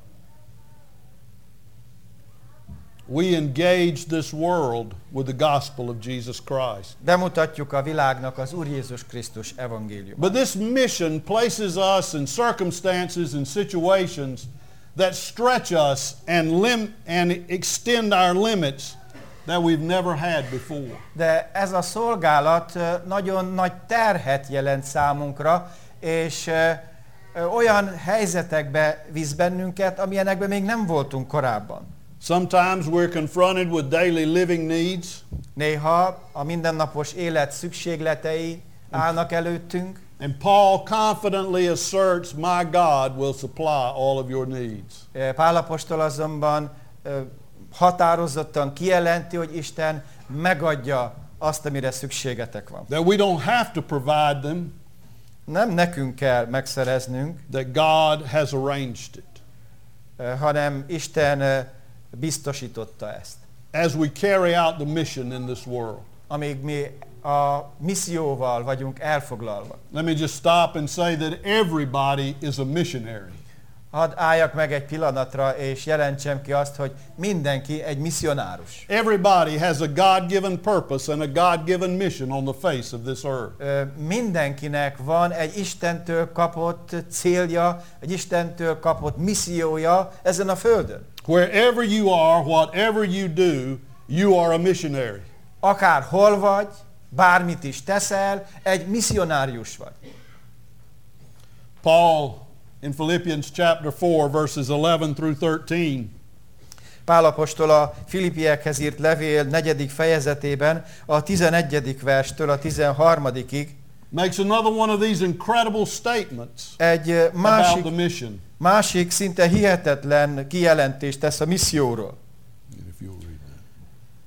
We engage this world with the gospel of Jesus Christ. Bemutatjuk a világnak az Úr Jézus Krisztus evangéliumot. But this mission places us in circumstances and situations that stretch us and extend our limits that we've never had before. De ez a szolgálat nagyon nagy terhet jelent számunkra, és olyan helyzetekbe visz bennünket, amilyenekben még nem voltunk korábban. Sometimes we're confronted with daily living needs. Néha a mindennapos élet szükségletei állnak előttünk. And Paul confidently asserts, my God will supply all of your needs. Pál apostol azonban határozottan kijelenti, hogy Isten megadja azt, amire szükségetek van. That we don't have to provide them. Nem nekünk kell megszereznünk. That God has arranged it. Hanem Isten biztosította ezt. As we carry out the mission in this world. Amíg mi a misszióval vagyunk elfoglalva. Let me just stop and say that everybody is a missionary. Hadd álljak meg egy pillanatra, és jelentsem ki azt, hogy mindenki egy misszionárus. Everybody has a God-given purpose and a God-given mission on the face of this earth. Mindenkinek van egy Istentől kapott célja, egy Istentől kapott missziója ezen a földön. Wherever you are, whatever you do, you are a missionary. Akár hol vagy, bármit is teszel, egy misszionárius vagy. Paul in Philippians chapter 4 verses 11 through 13. Pál apostol a Filippiekhez írt levél 4. fejezetében a 11. verstől a 13-ig makes another one of these incredible statements egy about the mission. Másik szinte hihetetlen kijelentést tesz a misszióról.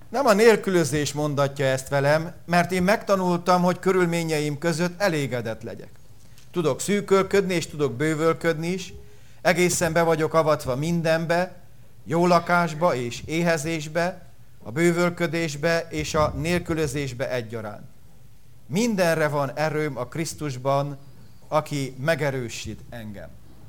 Nem a nélkülözés mondatja ezt velem, mert én megtanultam, hogy körülményeim között elégedett legyek. Tudok szűkölködni, és tudok bővölködni is, egészen be vagyok avatva mindenbe, jó lakásba és éhezésbe, a bővölködésbe és a nélkülözésbe egyaránt. Mindenre van erőm a Krisztusban, aki megerősít engem.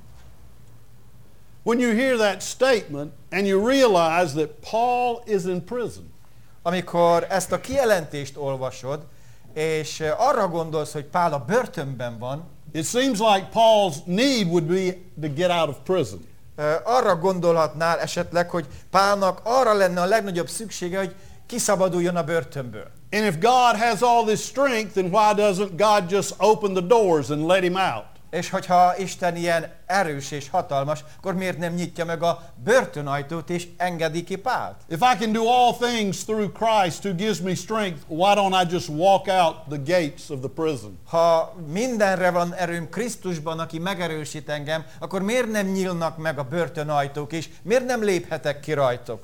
When you hear that statement and you realize that Paul is in prison, amikor ezt a kijelentést olvasod, és arra gondolsz, hogy Pál a börtönben van, it seems like Paul's need would be to get out of prison. Arra gondolhatnál esetleg, hogy Pálnak arra lenne a legnagyobb szüksége, hogy kiszabaduljon a börtönből. And if God has all this strength, then why doesn't God just open the doors and let him out? És hogyha Isten ilyen erős és hatalmas, akkor miért nem nyitja meg a börtönajtót és engedi ki Pált? If I can do all things through Christ who gives me strength, why don't I just walk out the gates of the prison? Ha mindenre van erőm Krisztusban, aki megerősít engem, akkor miért nem nyílnak meg a börtönajtók, és miért nem léphetek ki rajtok?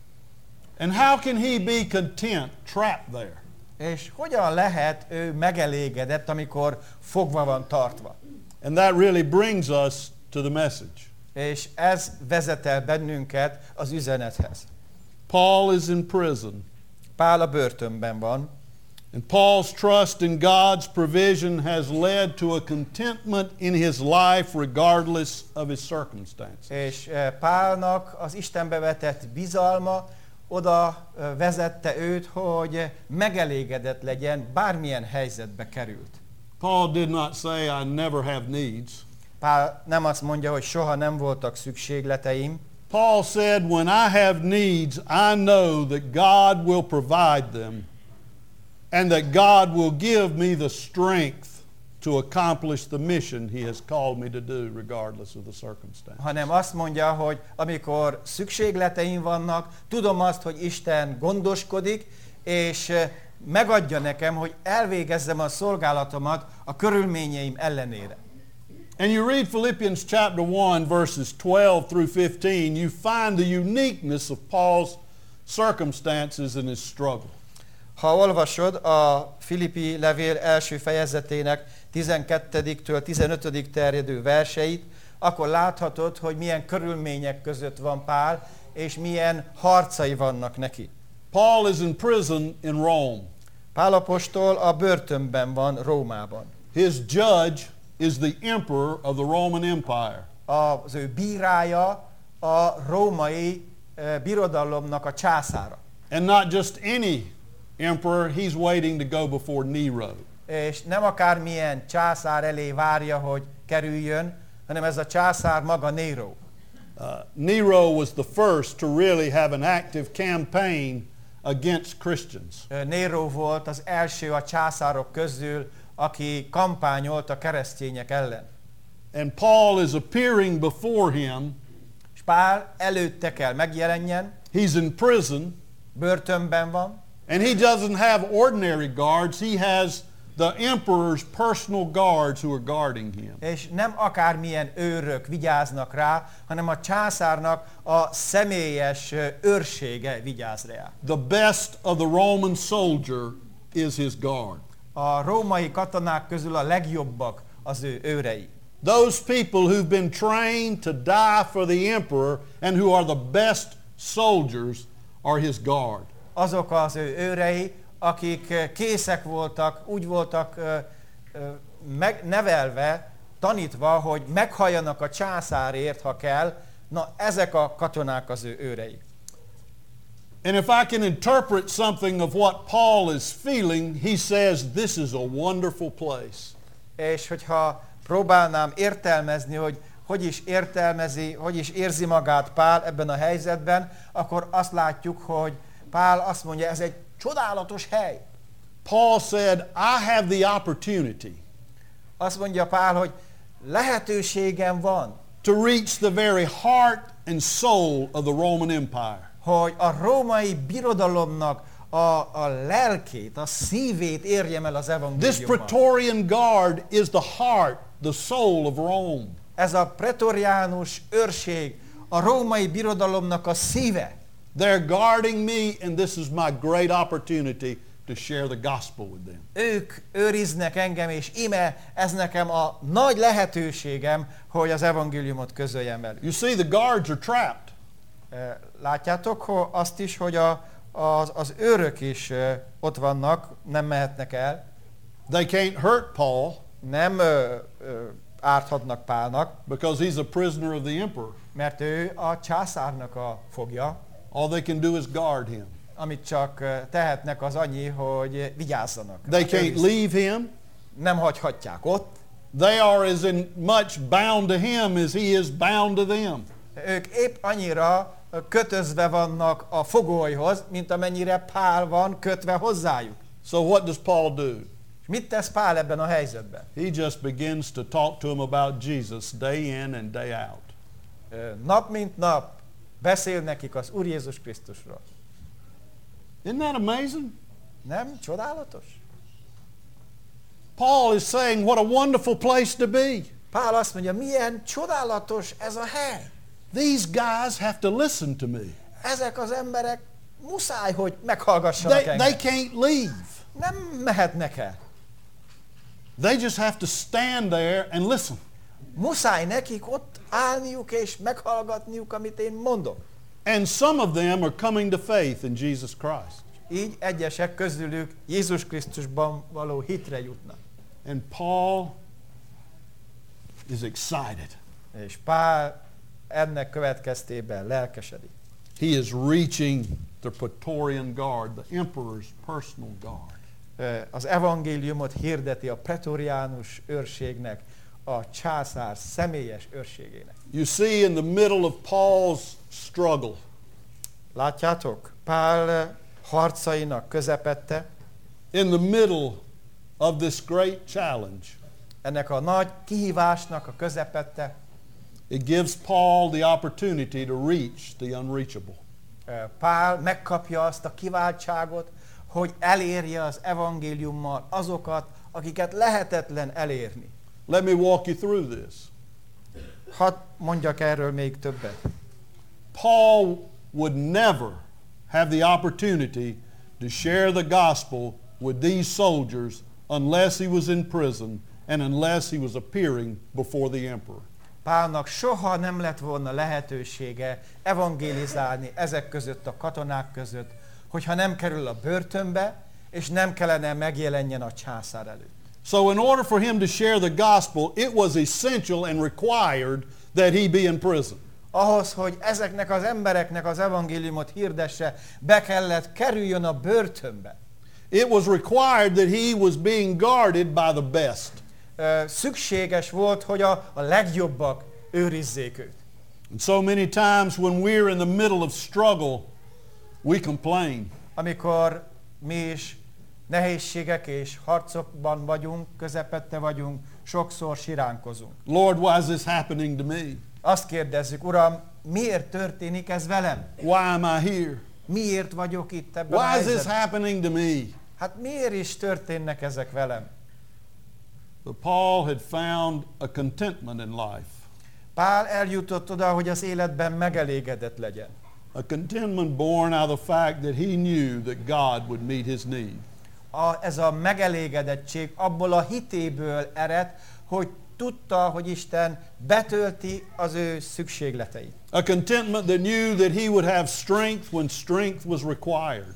And how can he be content trapped there? És hogyan lehet ő megelégedett, amikor fogva van tartva? And that really brings us to the message. És ez vezet el bennünket az üzenethez. Paul is in prison. Pál a börtönben van. And Paul's trust in God's provision has led to a contentment in his life regardless of his circumstances. És Pálnak az Istenbe vetett bizalma oda vezette őt, hogy megelégedett legyen, bármilyen helyzetbe került. Paul did not say, I never have needs. Pál nem azt mondja, hogy soha nem voltak szükségleteim. Paul said, when I have needs, I know that God will provide them, and that God will give me the strength to accomplish the mission he has called me to do, regardless of the circumstance. Hanem azt mondja, hogy amikor szükségleteim vannak, tudom azt, hogy Isten gondoskodik, és megadja nekem, hogy elvégezzem a szolgálatomat a körülményeim ellenére. And you read Philippians chapter 1, verses 12 through 15, you find the uniqueness of Paul's circumstances and his struggle. Ha olvasod a Filippi levél első fejezetének 12-től 15-ig terjedő verseit, akkor láthatod, hogy milyen körülmények között van Pál, és milyen harcai vannak neki. Paul is in prison in Rome. Pál apostol a börtönben van Rómában. His judge is the emperor of the Roman Empire. Az ő bírája a római birodalomnak a császára. And not just any emperor, he's waiting to go before Nero. És nem akármilyen császár elé várja, hogy kerüljön, hanem ez a császár maga Nero. Nero was the first to really have an active campaign against Christians. Nero volt az első a császárok közül, aki kampányolt a keresztények ellen. And Paul is appearing before him. És Pál előtte kell megjelenjen. He's in prison. Börtönben van. And he doesn't have ordinary guards. He has the emperor's personal guards who are guarding him. És nem akármilyen őrök vigyáznak rá, hanem a császárnak a személyes őrsége vigyáz rá. The best of the Roman soldier is his guard. A római katonák közül a legjobbak az ő őrei. Those people who've been trained to die for the emperor and who are the best soldiers are his guard. Azok az ő őrei, akik készek voltak, úgy voltak megnevelve, tanítva, hogy meghalljanak a császárért, ha kell. Na, ezek a katonák az ő őrei. And if I can interpret something of what Paul is feeling, he says, this is a wonderful place. És hogyha próbálnám értelmezni, hogy is értelmezi, hogy is érzi magát Pál ebben a helyzetben, akkor azt látjuk, hogy Pál azt mondja, ez egy csodálatos hely. Paul said, I have the opportunity. Azt mondja Pál, hogy lehetőségem van. To reach the very heart and soul of the Roman Empire. Hogy a római birodalomnak a lelkét, a szívét érjem el az evangéliummal. This Praetorian Guard is the heart, the soul of Rome. Ez a pretoriánus őrség a római birodalomnak a szíve. They're guarding me, and this is my great opportunity to share the gospel with them. Ők őriznek engem, és ime ez nekem a nagy lehetőségem, hogy az evangéliumot közöljem velük. You see, the guards are trapped. Látjátok azt is, hogy az őrök is ott vannak, nem mehetnek el. They can't hurt Paul. Nem árthatnak Pálnak. Because he's a prisoner of the emperor. Mert ő a császárnak a fogja. All they can do is guard him. Amit csak tehetnek az annyi, hogy vigyázzanak. They can't leave him. Nem hagyhatják ott. They are as much bound to him as he is bound to them. Ők épp annyira kötözve vannak a fogolyhoz, mint amennyire Pál van kötve hozzájuk. So what does Paul do? És mit tesz Pál ebben a helyzetben? He just begins to talk to him about Jesus day in and day out. Nap mint nap beszél nekik az Úr Jézus Krisztusról. Isn't that amazing? Nem csodálatos? Paul is saying what a wonderful place to be. Pál azt mondja, milyen csodálatos ez a hely. These guys have to listen to me. Ezek az emberek muszáj, hogy meghallgassanak engem. They can't leave. Nem mehetnek el. They just have to stand there and listen. Muszáj nekik ott állniuk és meghallgatniuk, amit én mondok. And some of them are coming to faith in Jesus Christ. Így egyesek közülük Jézus Krisztusban való hitre jutnak. And Paul is excited. És Pál ennek következtében lelkesedik. He is reaching the Praetorian Guard, the emperor's personal guard. Az evangéliumot hirdeti a pretoriánus őrségnek, a császár személyes őrségének. You see in the middle of Paul's struggle. Látjátok? Pál harcainak közepette. In the middle of this great challenge. Ennek a nagy kihívásnak a közepette. It gives Paul the opportunity to reach the unreachable. Pál megkapja azt a kiváltságot, hogy elérje az evangéliummal azokat, akiket lehetetlen elérni. Let me walk you through this. Hadd mondjak erről még többet. Paul would never have the opportunity to share the gospel with these soldiers unless he was in prison and unless he was appearing before the emperor. Pálnak soha nem lett volna lehetősége evangélizálni ezek között a katonák között, hogyha nem kerül a börtönbe, és nem kellene megjelenjen a császár előtt. So in order for him to share the gospel, it was essential and required that he be in prison. Ahhoz, hogy ezeknek az embereknek az evangéliumot hirdesse, be kellett kerüljön a börtönbe. It was required that he was being guarded by the best. Szükséges volt, hogy a legjobbak őrizzék őt. And so many times when we're in the middle of struggle, we complain. Amikor mi is nehézségek és harcokban vagyunk, közepette vagyunk, sokszor siránkozunk. Lord, why is this happening to me? Azt kérdezzük, Uram, miért történik ez velem? Why am I here? Miért vagyok itt ebben a Why is this helyzetben? happening to me? Hát miért is történnek ezek velem? But Paul had found a contentment in life. Pál eljutott oda, hogy az életben megelégedett legyen. A contentment born out of the fact that he knew that God would meet his need. Ez a megelégedettség abból a hitéből ered, hogy tudta, hogy Isten betölti az ő szükségleteit. A contentment that knew that he would have strength when strength was required.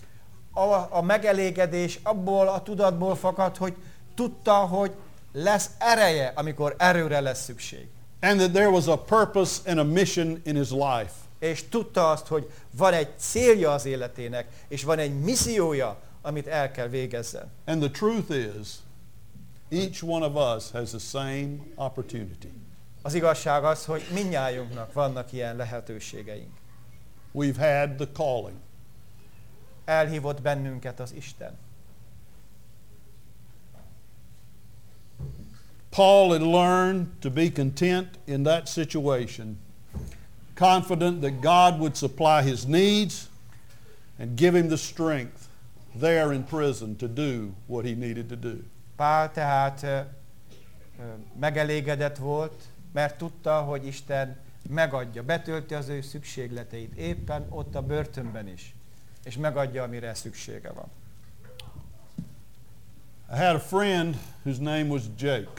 A megelégedés abból a tudatból fakad, hogy tudta, hogy lesz ereje, amikor erőre lesz szükség. And that there was a purpose and a mission in his life. És tudta azt, hogy van egy célja az életének, és van egy missziója, amit el kell végezzen. And the truth is, each one of us has the same opportunity. Az igazság az, hogy mindnyájunknak vannak ilyen lehetőségeink. We've had the calling. Elhívott bennünket az Isten. Paul had learned to be content in that situation, confident that God would supply his needs and give him the strength there in prison to do what he needed to do. Pál tehát megelégedett volt, mert tudta, hogy Isten megadja, betölti az ő szükségleteit éppen ott a börtönben is, és megadja, amire szüksége van. I had a friend whose name was Jake.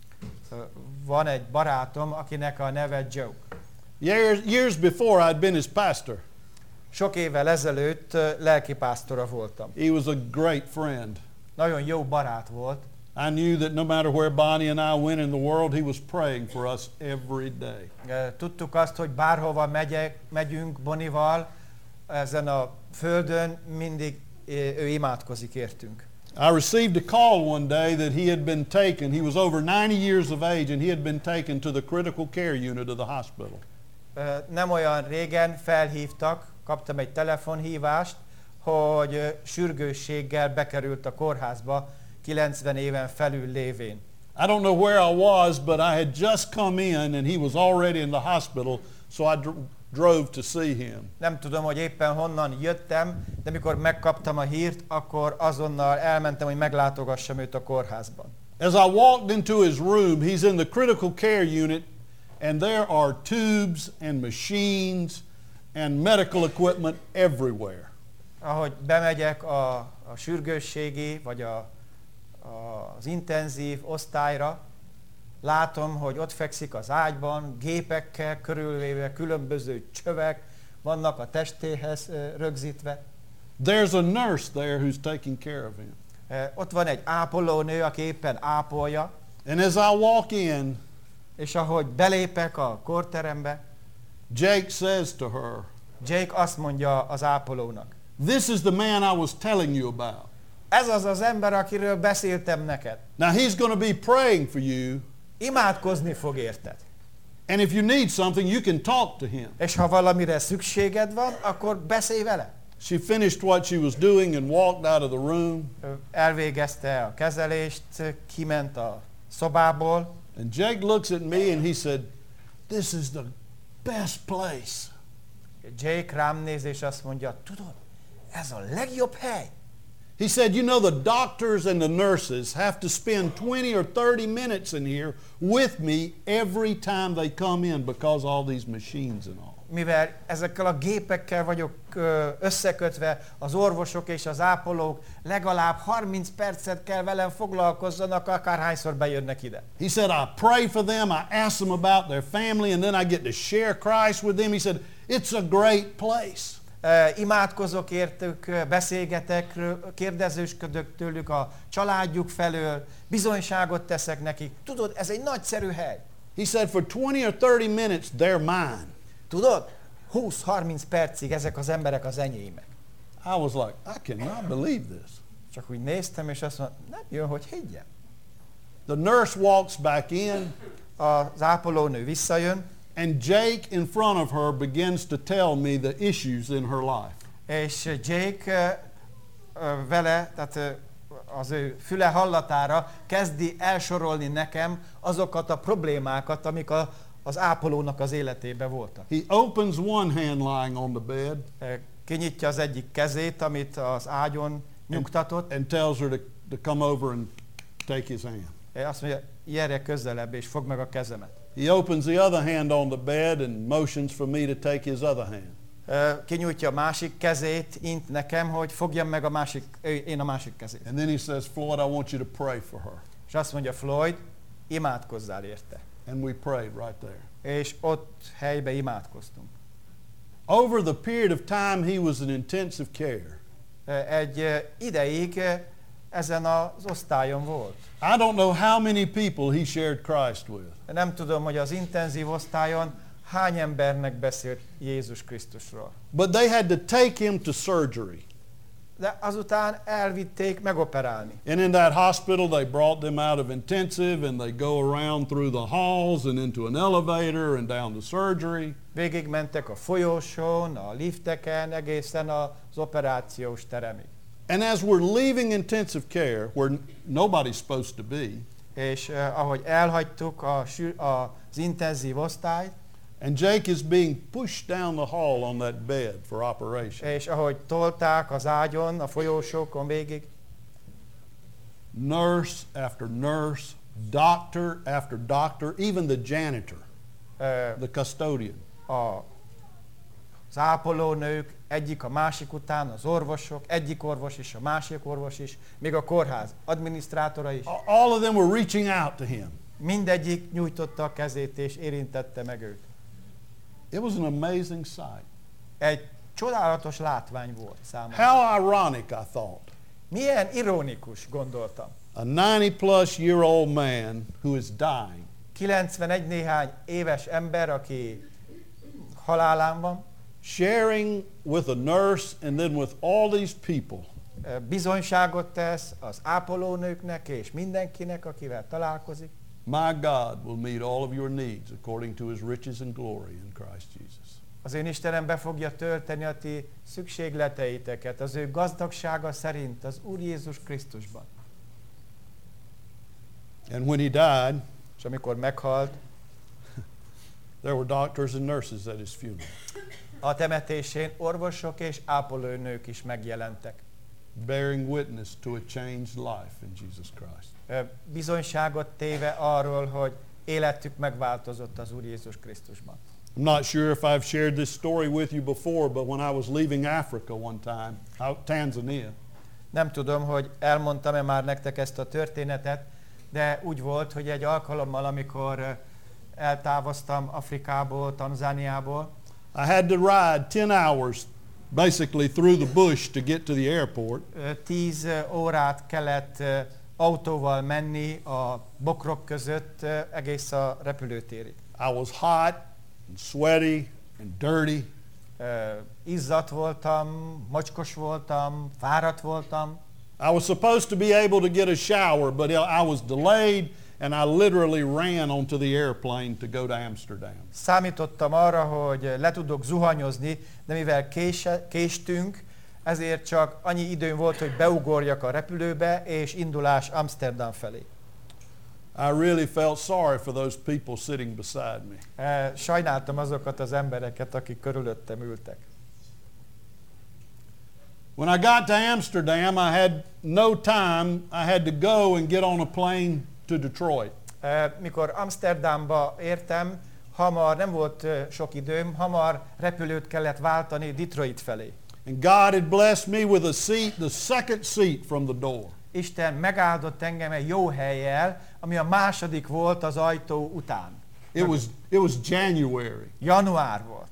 Van egy barátom, akinek a neve Joe. Years before I'd been his pastor. Sok évvel ezelőtt lelkipásztora voltam. He was a great friend. Nagyon jó barát volt. I knew that no matter where Bonnie and I went in the world, he was praying for us every day. Tudtuk azt, hogy bárhova megyünk Bonival ezen a földön, mindig ő imádkozik értünk. I received a call one day that he had been taken. He was over 90 years of age and he had been taken to the critical care unit of the hospital. Nem olyan régen felhívtak, kaptam egy telefonhívást, hogy sürgősséggel bekerült a kórházba 90 éven felül lévén. I don't know where I was, but I had just come in and he was already in the hospital, so I drove to see him. Nem tudom, hogy éppen honnan jöttem, de mikor megkaptam a hírt, akkor azonnal elmentem, hogy meglátogassam őt a kórházban. As I walked into his room, he's in the critical care unit, and there are tubes and machines and medical equipment everywhere. Ahogy bemegyek a sürgősségi, vagy az intenzív osztályra, látom, hogy ott fekszik az ágyban, gépekkel körülvéve, különböző csövek vannak a testéhez rögzítve. There's a nurse there who's taking care of him. Ott van egy ápolónő, aki éppen ápolja. And as I walk in, és ahogy belépek a kórterembe, Jake says to her, Jake azt mondja az ápolónak, "This is the man I was telling you about." Ez az az ember, akiről beszéltem neked. Now he's going to be praying for you. Imádkozni fog érted. And if you need something, you can talk to him. És ha valamire szükséged van, akkor beszélj vele. She finished what she was doing and walked out of the room. Elvégezte a kezelést, kiment a szobából. And Jake looks at me and he said, "This is the best place." Jake rám néz és azt mondja, tudod, ez a legjobb hely. He said, "You know, the doctors and the nurses have to spend 20 or 30 minutes in here with me every time they come in because all these machines and all." Mivel ezekkel a gépekkel vagyok összekötve, az orvosok és az ápolók legalább 30 percet kell velem foglalkozzanak, akárhányszor bejönnek ide. He said, "I pray for them, I ask them about their family, and then I get to share Christ with them." He said, "It's a great place." Imádkozok értük, beszélgetek, kérdezősködök tőlük a családjuk felől, bizonyságot teszek nekik. Tudod, ez egy nagyszerű hely. He said, "For 20 or 30 minutes, they're mine." Tudod, 20-30 percig ezek az emberek az enyémek. I was like, I cannot believe this. Csak úgy néztem, és azt mondtam, nem jön, hogy higgyem. The nurse walks back in. Az ápolónő visszajön. And Jake in front of her begins to tell me the issues in her life. És Jake vele, tehát az ő füle hallatára kezdi elsorolni nekem azokat a problémákat, amik az ápolónak az életében voltak. He opens one hand lying on the bed. Kinyitja az egyik kezét, amit az ágyon nyugtatott. And tells her to come over and take his hand. Azt mondja, gyere közelebb és fogd meg a kezemet. He opens the other hand on the bed and motions for me to take his other hand. Kinyújtja a másik kezét, int nekem, hogy fogjam meg én a másik kezét. And then he says, "Floyd, I want you to pray for her." És azt mondja, Floyd, imádkozzál érte. And we prayed right there. És ott helybe imádkoztunk. Over the period of time he was in intensive care. Egy ideig ezen az osztályon volt. I don't know how many people he shared Christ with. Nem tudom, hogy az intenzív osztályon hány embernek beszélt Jézus Krisztusról. But they had to take him to surgery. De azután elvitték megoperálni. And in that hospital they brought them out of intensive and they go around through the halls and into an elevator and down to surgery. Végig mentek a folyosón, a lifteken, egészen az operációs teremig. And as we're leaving intensive care, where nobody's supposed to be, és ahogy elhagytuk az intenzív osztályt, and Jake is being pushed down the hall on that bed for operation. És ahogy tolták az ágyon, a folyósókon végig, nurse after nurse, doctor after doctor, even the janitor, the custodian. Az ápolónők, egyik a másik után, az orvosok, egyik orvos is, a másik orvos is, még a kórház adminisztrátora is. All of them were reaching out to him. Mindegyik nyújtotta a kezét és érintette meg őt. It was an amazing sight. Egy csodálatos látvány volt számomra. How ironic, I thought. Milyen ironikus, gondoltam. A 90-plus-year-old man who is dying. 91 néhány éves ember, aki halálán van. Sharing with a nurse and then with all these people. Bizonyságot tesz az ápolónőknek és mindenkinek, akivel találkozik. My God will meet all of your needs according to his riches and glory in Christ Jesus. Az én Istenem be fogja tölteni a ti szükségleteiteket az ő gazdagsága szerint az Úr Jézus Krisztusban. And when he died, és amikor meghalt, there were doctors and nurses at his funeral. A temetésén orvosok és ápolónők is megjelentek. Bearing witness to a changed life in Jesus Christ. Bizonyságot téve arról, hogy életük megváltozott az Úr Jézus Krisztusban. I'm not sure if I've shared this story with you before, but when I was leaving Africa one time, Tanzania. Nem tudom, hogy elmondtam-e már nektek ezt a történetet, de úgy volt, hogy egy alkalommal, amikor eltávoztam Afrikából, Tanzániából, I had to ride 10 hours basically through the bush to get to the airport. 10 órát kellett autóval menni a bokrok között egész a repülőtérig. I was hot and sweaty and dirty. Izzadt voltam, mocskos voltam, fáradt voltam. I was supposed to be able to get a shower, but I was delayed and I literally ran onto the airplane to go to Amsterdam. Számítottam arra, hogy le tudok zuhanyozni, de mivel késtünk, ezért csak annyi időm volt, hogy beugorjak a repülőbe, és indulás Amsterdam felé. I really felt sorry for those people sitting beside me. Sajnáltam azokat az embereket, akik körülöttem ültek. When I got to Amsterdam, I had no time. I had to go and get on a plane to Detroit. Mikor Amsterdamba értem, hamar nem volt sok időm, hamar repülőt kellett váltani Detroit felé. And God had blessed me with a seat, the second seat from the door. Isten megáldott engem egy jó hellyel, ami a második volt az ajtó után. It was January. Január volt.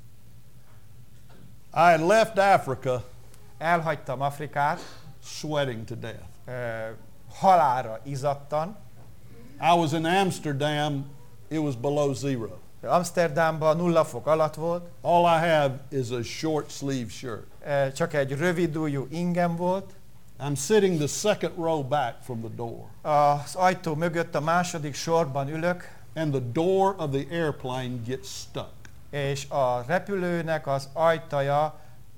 I had left Africa. Elhagytam Afrikát. Sweating to death. Halálra izzadtan. I was in Amsterdam. It was below zero. Amsterdamban 0 fok alatt volt. All I have is a short sleeve shirt. Csak egy rövidujjú ingem volt. I'm sitting the second row back from the door. Az ajtó mögött a második sorban ülök. And the door of the airplane gets stuck. És a repülőnek az ajtaja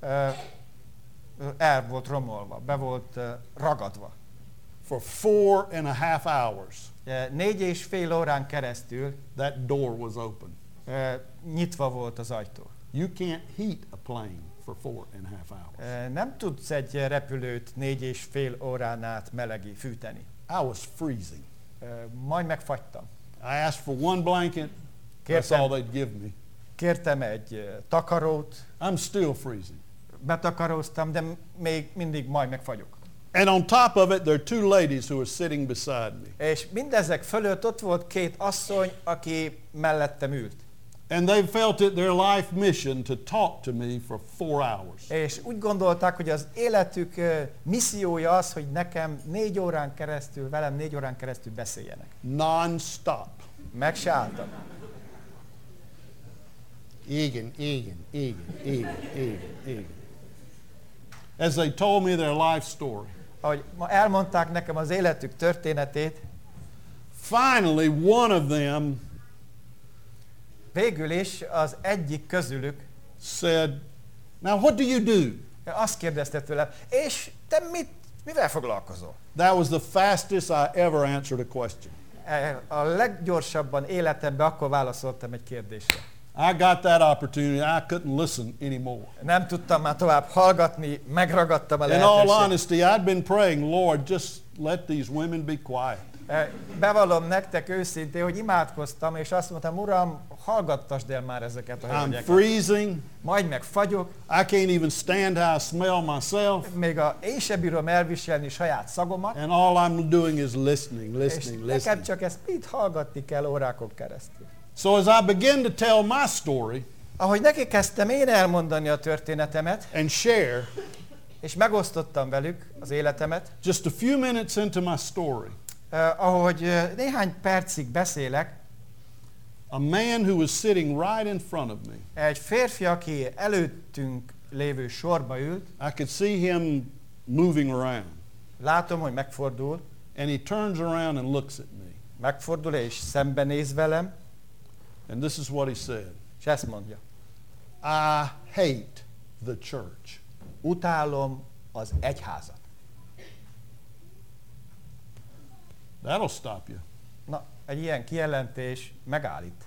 el volt romolva, be volt ragadva. For 4.5 hours. 4,5 órán keresztül that door was open. Nyitva volt az ajtó. You can't heat a plane for 4.5 hours. Nem tudsz egy repülőt 4,5 órán át fűteni. I was freezing. Majd megfagytam. I asked for one blanket. That's all they'd give me. Kértem egy takarót. I'm still freezing. Betakaróztam, de még mindig majd megfagyok. And on top of it, there are two ladies who are sitting beside me. És mindezek fölött ott volt 2 asszony, aki mellettem ült. And they felt it their life mission to talk to me for 4 hours. És úgy gondolták, hogy az életük missziója az, hogy nekem 4 órán keresztül, velem 4 órán keresztül beszéljenek. Non-stop. Meg se álltam. Igen. As they told me their life story. Ahogy elmondták nekem az életük történetét. Finally, one of them végül is az egyik közülük said, "Now what do you do?" Azt kérdezte tőlem, és te mivel foglalkozol? That was the fastest I ever answered a question. A leggyorsabban életemben akkor válaszoltam egy kérdésre. I got that opportunity. I couldn't listen anymore. Nem tudtam már tovább hallgatni, megragadtam a lehetőséget. In all lehetőséget. honesty, I'd been praying, Lord, just let these women be quiet. Bevallom nektek őszintén, hogy imádkoztam, és azt mondtam, Uram, hallgattasd el már ezeket a I'm hölgyeket. freezing. Majd meg fagyok. I can't even stand how I smell myself. Még én sem bírom elviselni saját szagomat. And all I'm doing is listening. És nekem csak ezt itt hallgatni kell órákon keresztül. So as I began to tell my story, ahogy neki kezdtem én elmondani a történetemet, and share, és megosztottam velük az életemet, just a few minutes into my story, ahogy néhány percig beszélek, a man who was sitting right in front of me, egy férfi, aki előttünk lévő sorba ült, I could see him moving around. Látom, hogy megfordul, and he turns around and looks at me. Megfordul és szembenéz velem, and this is what he said. És ezt mondja. I hate the church. Utálom az egyházat. That'll stop you. Na, egy ilyen kijelentés megállít.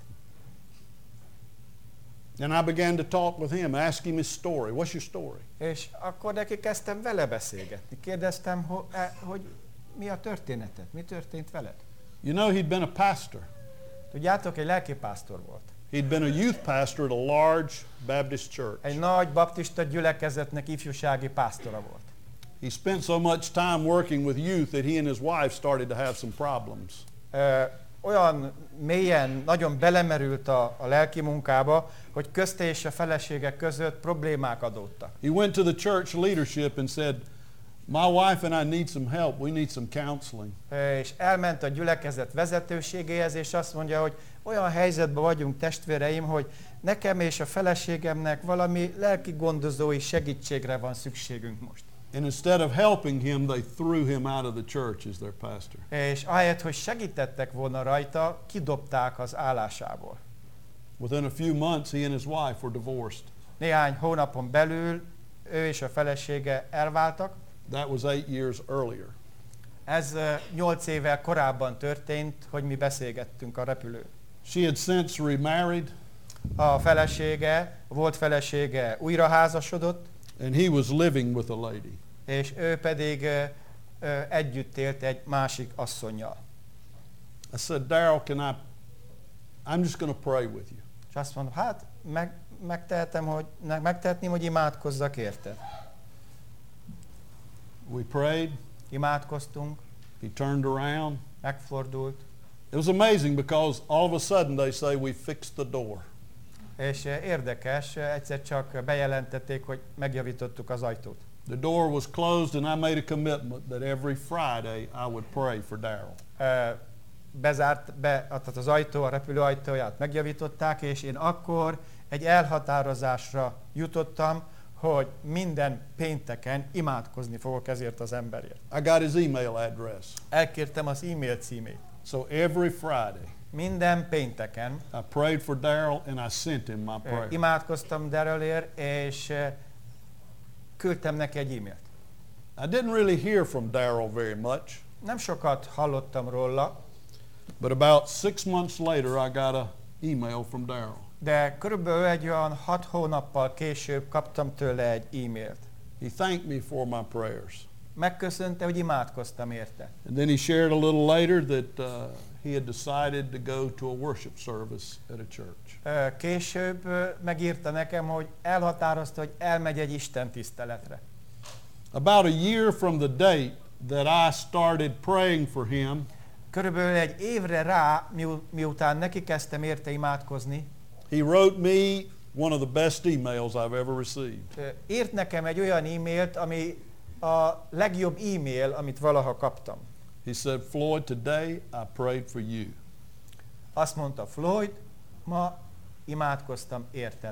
And I began to talk with him, ask him his story. What's your story? És akkor neki kezdtem vele beszélgetni. Kérdeztem, hogy mi a történeted? Mi történt veled? You know, he'd been a pastor. Tudjátok, egy lelkipásztor volt. He'd been a youth pastor at a large Baptist church. Egy nagy baptista gyülekezetnek ifjúsági pásztora volt. He spent so much time working with youth that he and his wife started to have some problems. Olyan mélyen, nagyon belemerült a lelki munkába, hogy közte és a felesége között problémák adódtak. He went to the church leadership and said, my wife and I need some help. We need some counseling. És elment a gyülekezet vezetőségéhez, és azt mondja, hogy olyan helyzetben vagyunk, testvéreim, hogy nekem és a feleségemnek valami lelki gondozói segítségre van szükségünk most. And instead of helping him, they threw him out of the church as their pastor. És ahelyett, hogy segítettek volna rajta, kidobták az állásából. Within a few months, he and his wife were divorced. Néhány hónapon belül ő és a felesége elváltak. That was 8 years earlier. Ez 8 évvel korábban történt, hogy mi beszélgettünk a repülőn. She had since remarried. A volt felesége újra házasodott. And he was living with a lady. És ő pedig együtt élt egy másik asszonnyal. I said, Daryl, I'm just going to pray with you. És azt mondom, hát megtehetném, hogy imádkozzak érted. We prayed. Imádkoztunk. He turned around. Megfordult. It was amazing because all of a sudden they say we fixed the door. És érdekes, egyszer csak bejelentették, hogy megjavítottuk az ajtót. The door was closed and I made a commitment that every Friday I would pray for Daryl. Tehát az ajtó, a repülő ajtóját megjavították, és én akkor egy elhatározásra jutottam, hogy minden pénteken imádkozni fogok ezért az emberért. I got his email address. Elkértem az e-mail címét. So every Friday, minden pénteken I prayed for Daryl and I sent him my prayer. Imádkoztam Darylért, és küldtem neki egy e-mailt. I didn't really hear from Daryl very much. Nem sokat hallottam róla. But about 6 months later I got an email from Daryl. De körülbelül egy olyan 6 hónappal később kaptam tőle egy e-mailt. He thanked me for my prayers. Megköszönte, hogy imádkoztam érte. And then he shared a little later that he had decided to go to a worship service at a church. Később megírta nekem, hogy elhatározta, hogy elmegy egy Isten tiszteletre. About a year from the date that I started praying for him, körülbelül egy évre rá, miután neki kezdtem érte imádkozni, he wrote me one of the best emails I've ever received. Írt nekem egy olyan e-mailt, ami a legjobb e-mail, amit valaha kaptam. He said, Floyd, today I prayed for you. Azt mondta, Floyd, ma imádkoztam érted.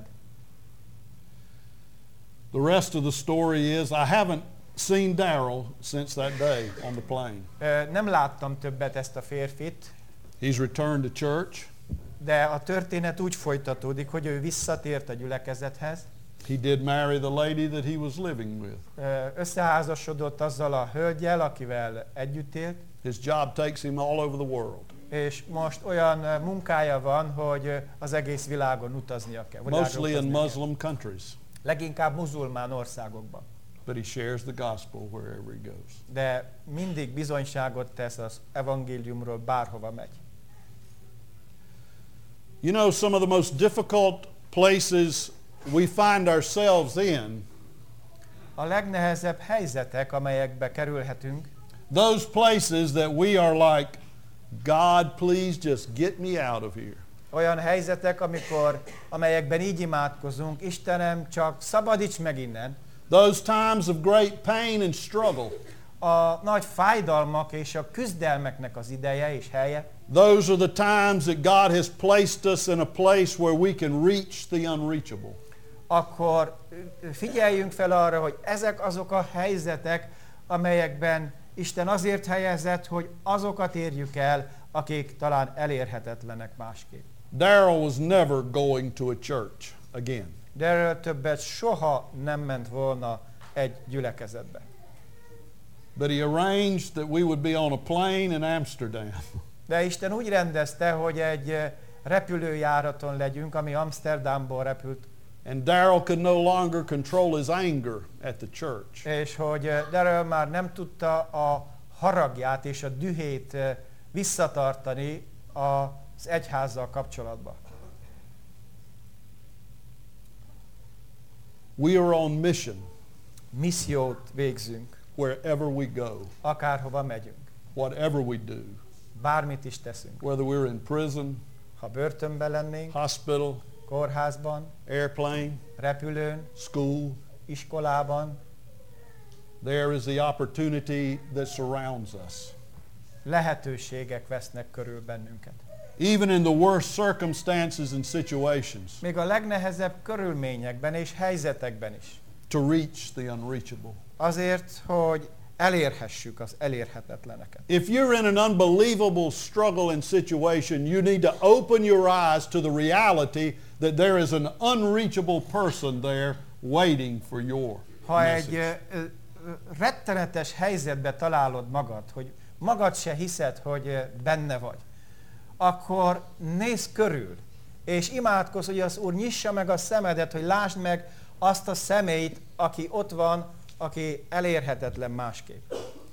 The rest of the story is I haven't seen Daryl since that day on the plane. Nem láttam többet ezt a férfit. He's returned to church. De a történet úgy folytatódik, hogy ő visszatért a gyülekezethez. He did marry the lady that he was living with. Összeházasodott azzal a hölggyel, akivel együtt élt. His job takes him all over the world. És most olyan munkája van, hogy az egész világon utaznia kell. Mostly in Muslim countries. Leginkább muzulmán országokban. but he shares the gospel wherever he goes. De mindig bizonyságot tesz az evangéliumról, bárhova megy. You know, some of the most difficult places we find ourselves in, a legnehezebb helyzetek, amelyekbe kerülhetünk, those places that we are like, God, please just get me out of here. Olyan helyzetek, amelyekben így imádkozunk, Istenem, csak szabadíts meg innen. Those times of great pain and struggle. A nagy fájdalmak és a küzdelmeknek az ideje és helye. Those are the times that God has placed us in a place where we can reach the unreachable. Akkor figyeljünk fel arra, hogy ezek azok a helyzetek, amelyekben Isten azért helyezett, hogy azokat érjük el, akik talán elérhetetlenek másképp. Daryl was never going to a church again. Daryl többet soha nem ment volna egy gyülekezetbe. But he arranged that we would be on a plane in Amsterdam. De Isten úgy rendezte, hogy egy repülőjáraton legyünk, ami Amsterdamból repült. And Daryl could no longer control his anger at the church. És hogy Daryl már nem tudta a haragját és a dühét visszatartani az egyházzal kapcsolatban. We are on mission. Missziót végzünk. Wherever we go. Akárhova megyünk. Whatever we do. Bármit is teszünk. Whether we're in prison. Ha börtönben lennénk. Hospital. Kórházban. Airplane. Repülőn. School. Iskolában. There is the opportunity that surrounds us. Lehetőségek vesznek körül bennünket. Even in the worst circumstances and situations. Még a legnehezebb körülményekben és helyzetekben is. To reach the unreachable. Azért, hogy elérhessük az elérhetetleneket. If you're in an unbelievable struggle and situation, you need to open your eyes to the reality that there is an unreachable person there waiting for your message. Ha egy rettenetes helyzetbe találod magad, hogy magad se hiszed, hogy benne vagy, akkor nézz körül, és imádkozz, hogy az Úr nyissa meg a szemedet, hogy lásd meg azt a személyt, aki ott van, aki elérhetetlen másképp.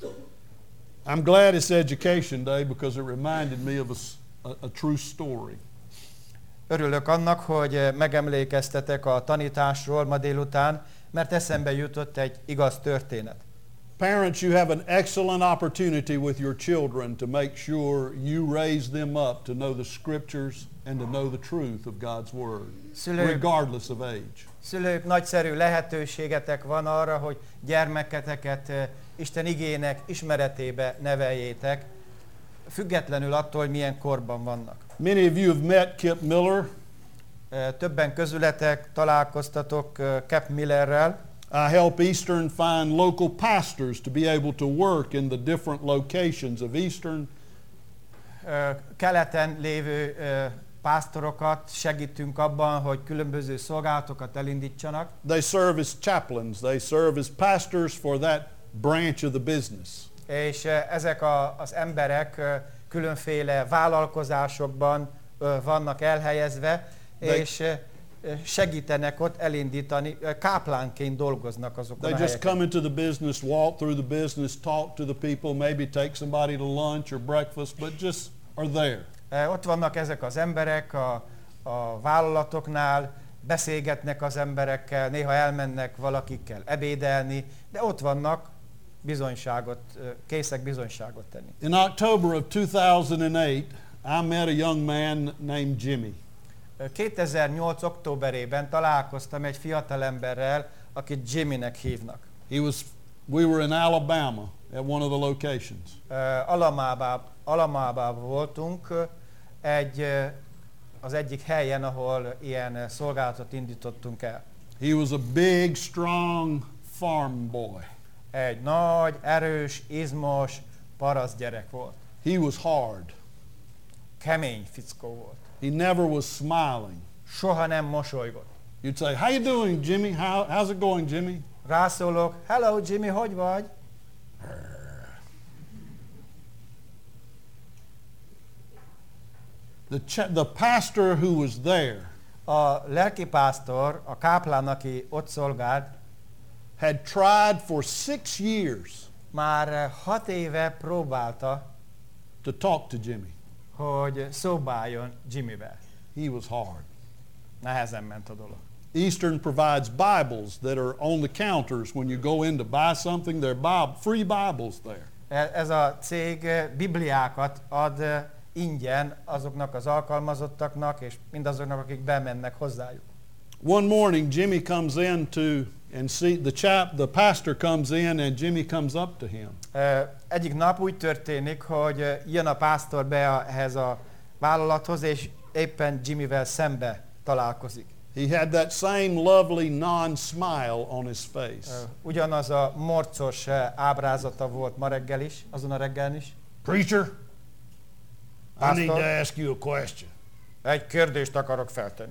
I'm glad it's Education Day because it reminded me of a true story. Örülök annak, hogy megemlékeztetek a tanításról ma délután, mert eszembe jutott egy igaz történet. Parents, you have an excellent opportunity with your children to make sure you raise them up to know the scriptures and to know the truth of God's word, regardless of age. Szülők, nagyszerű lehetőségetek van arra, hogy gyermeketeket Isten igének ismeretébe neveljétek, függetlenül attól, hogy milyen korban vannak. Many of you have met Kip Miller. Többen közületek találkoztatok Kip Millerrel. I help Eastern find local pastors to be able to work in the different locations of Eastern. Keleten lévő pásztorokat segítünk abban, hogy különböző szolgálatokat elindítsanak. They serve as chaplains, they serve as pastors for that branch of the business. És ezek az emberek különféle vállalkozásokban vannak elhelyezve, és segítenek ott elindítani, káplánként dolgoznak azokon a helyeken. They just come into the business, walk through the business, talk to the people, maybe take somebody to lunch or breakfast, but just are there. Ott vannak ezek az emberek a vállalatoknál, beszélgetnek az emberekkel, néha elmennek valakikkel ebédelni, de ott vannak, készek bizonyságot tenni. In October of 2008, I met a young man named Jimmy. 2008. októberében találkoztam egy fiatalemberrel, akit Jimmynek hívnak. We were in Alabama at one of the locations. Alamában voltunk az egyik helyen, ahol ilyen szolgálatot indítottunk el. He was a big, strong farm boy. Egy nagy, erős, izmos paraszt gyerek volt. He was hard. Kemény fickó volt. He never was smiling. Soha nem mosolygott. You'd say, "How you doing, Jimmy? How's it going, Jimmy?" Rászólok, "Hello, Jimmy, hogy vagy?" The pastor who was there. A lelkipásztor, a káplán, aki ott szolgált, had tried for 6 years már 6 éve próbálta, to talk to Jimmy. hogy szóba álljon Jimmyvel. He was hard. Nehezen ment a dolog. Eastern provides Bibles that are on the counters when you go in to buy something. There are free Bibles there. Ez a cég bibliákat ad ingyen azoknak az alkalmazottaknak, és mindazoknak, akik bemennek hozzájuk. One morning Jimmy comes in and see the pastor comes in and Jimmy comes up to him. Egyik nap úgy történik, hogy jön a pásztor be ehhez a vállalathoz, és éppen Jimmyvel szembe találkozik. He had that same lovely non-smile on his face. Ugyanaz a morcos ábrázata volt ma reggel is, azon a reggelen is. Preacher, I need to ask you a question. Egy kérdést akarok feltenni.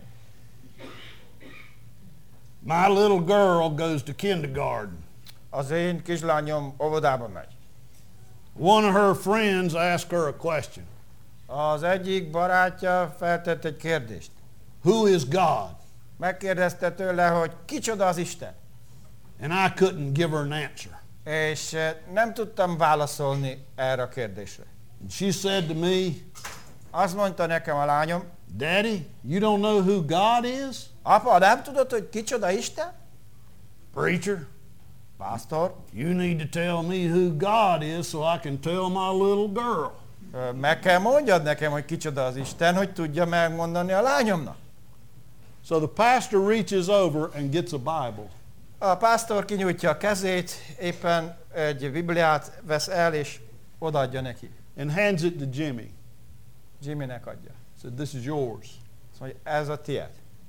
My little girl goes to kindergarten. Az én kislányom óvodába megy. One of her friends asked her a question. Az egyik barátja feltett egy kérdést. Who is God? Megkérdezte tőle, hogy kicsoda az Isten. And I couldn't give her an answer. És nem tudtam válaszolni erre a kérdésre. And she said to me, azt mondta nekem a lányom, Daddy, you don't know who God is? Apa, nem tudod, hogy kicsoda Isten? Preacher, Pastor, you need to tell me who God is so I can tell my little girl. Meg kell mondjad nekem, hogy kicsoda az Isten, hogy tudja megmondani a lányomnak. So the pastor reaches over and gets a Bible. A pásztor kinyújtja a kezét, éppen egy Bibliát vesz el, és odaadja neki. And hands it to Jimmy. Jimmynek adja. Said, this is yours. Szóval ez a tiéd.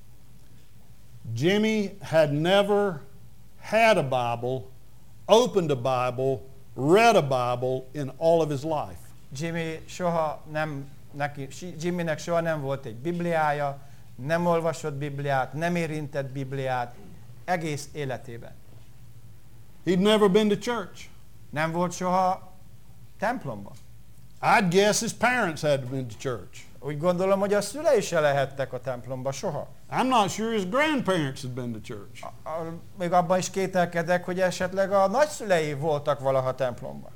Jimmy had never had a Bible, opened a Bible, read a Bible in all of his life. Jimmynek soha nem volt egy Bibliája, nem olvasott Bibliát, nem érintett Bibliát egész életében. He'd never been to church. Nem volt soha templomban. I'd guess his parents hadn't been to church. Úgy gondolom, hogy a szülei se lehettek a templomba soha. I'm not sure his grandparents had been to church. Még abban is kételkedek, hogy esetleg a nagyszülei voltak valaha templomban.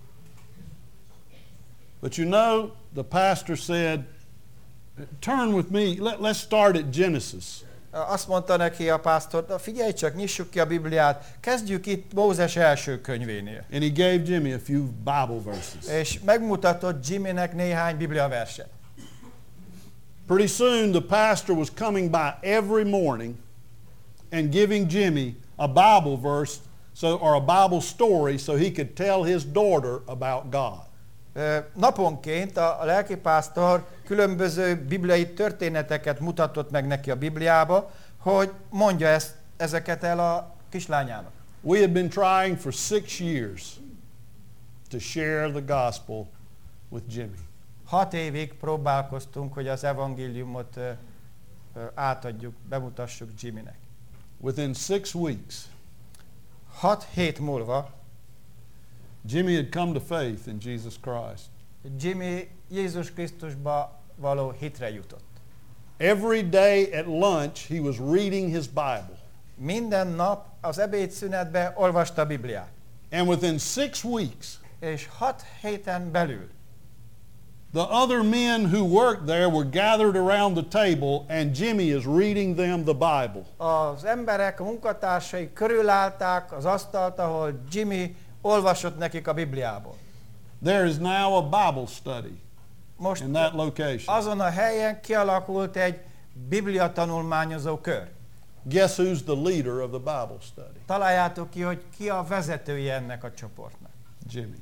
But you know, the pastor said, turn with me, let's start at Genesis. Azt mondta neki a pásztor, figyelj csak, nyissuk ki a Bibliát, kezdjük itt Mózes első könyvénél. And he gave Jimmy a few Bible verses. És megmutatott Jimmynek néhány Biblia verset. Pretty soon the pastor was coming by every morning and giving Jimmy a Bible verse or a Bible story so he could tell his daughter about God. Naponként a lelkipásztor különböző bibliai történeteket mutatott meg neki a Bibliába, hogy mondja ezeket el a kislányának. We had been trying for 6 years to share the gospel with Jimmy. 6 évig próbálkoztunk, hogy az evangéliumot átadjuk, bemutassuk Jimmynek. Within 6 weeks, 6 hét múlva Jimmy had come to faith in Jesus Christ. Jimmy Jézus Krisztusba való hitre jutott. Every day at lunch he was reading his Bible. Minden nap az ebédszünetben olvasta a Bibliát. And within 6 weeks, és 6 héten belül, the other men who worked there were gathered around the table and Jimmy is reading them the Bible. Az emberek, a munkatársai körülállták az asztalt, ahol Jimmy olvasott nekik a Bibliából. There is now a Bible study most in that location. Azon a helyen kialakult egy Biblia tanulmányozó kör. Guess who's the leader of the Bible study? Találjátok ki, hogy ki a vezetője ennek a csoportnak. Jimmy.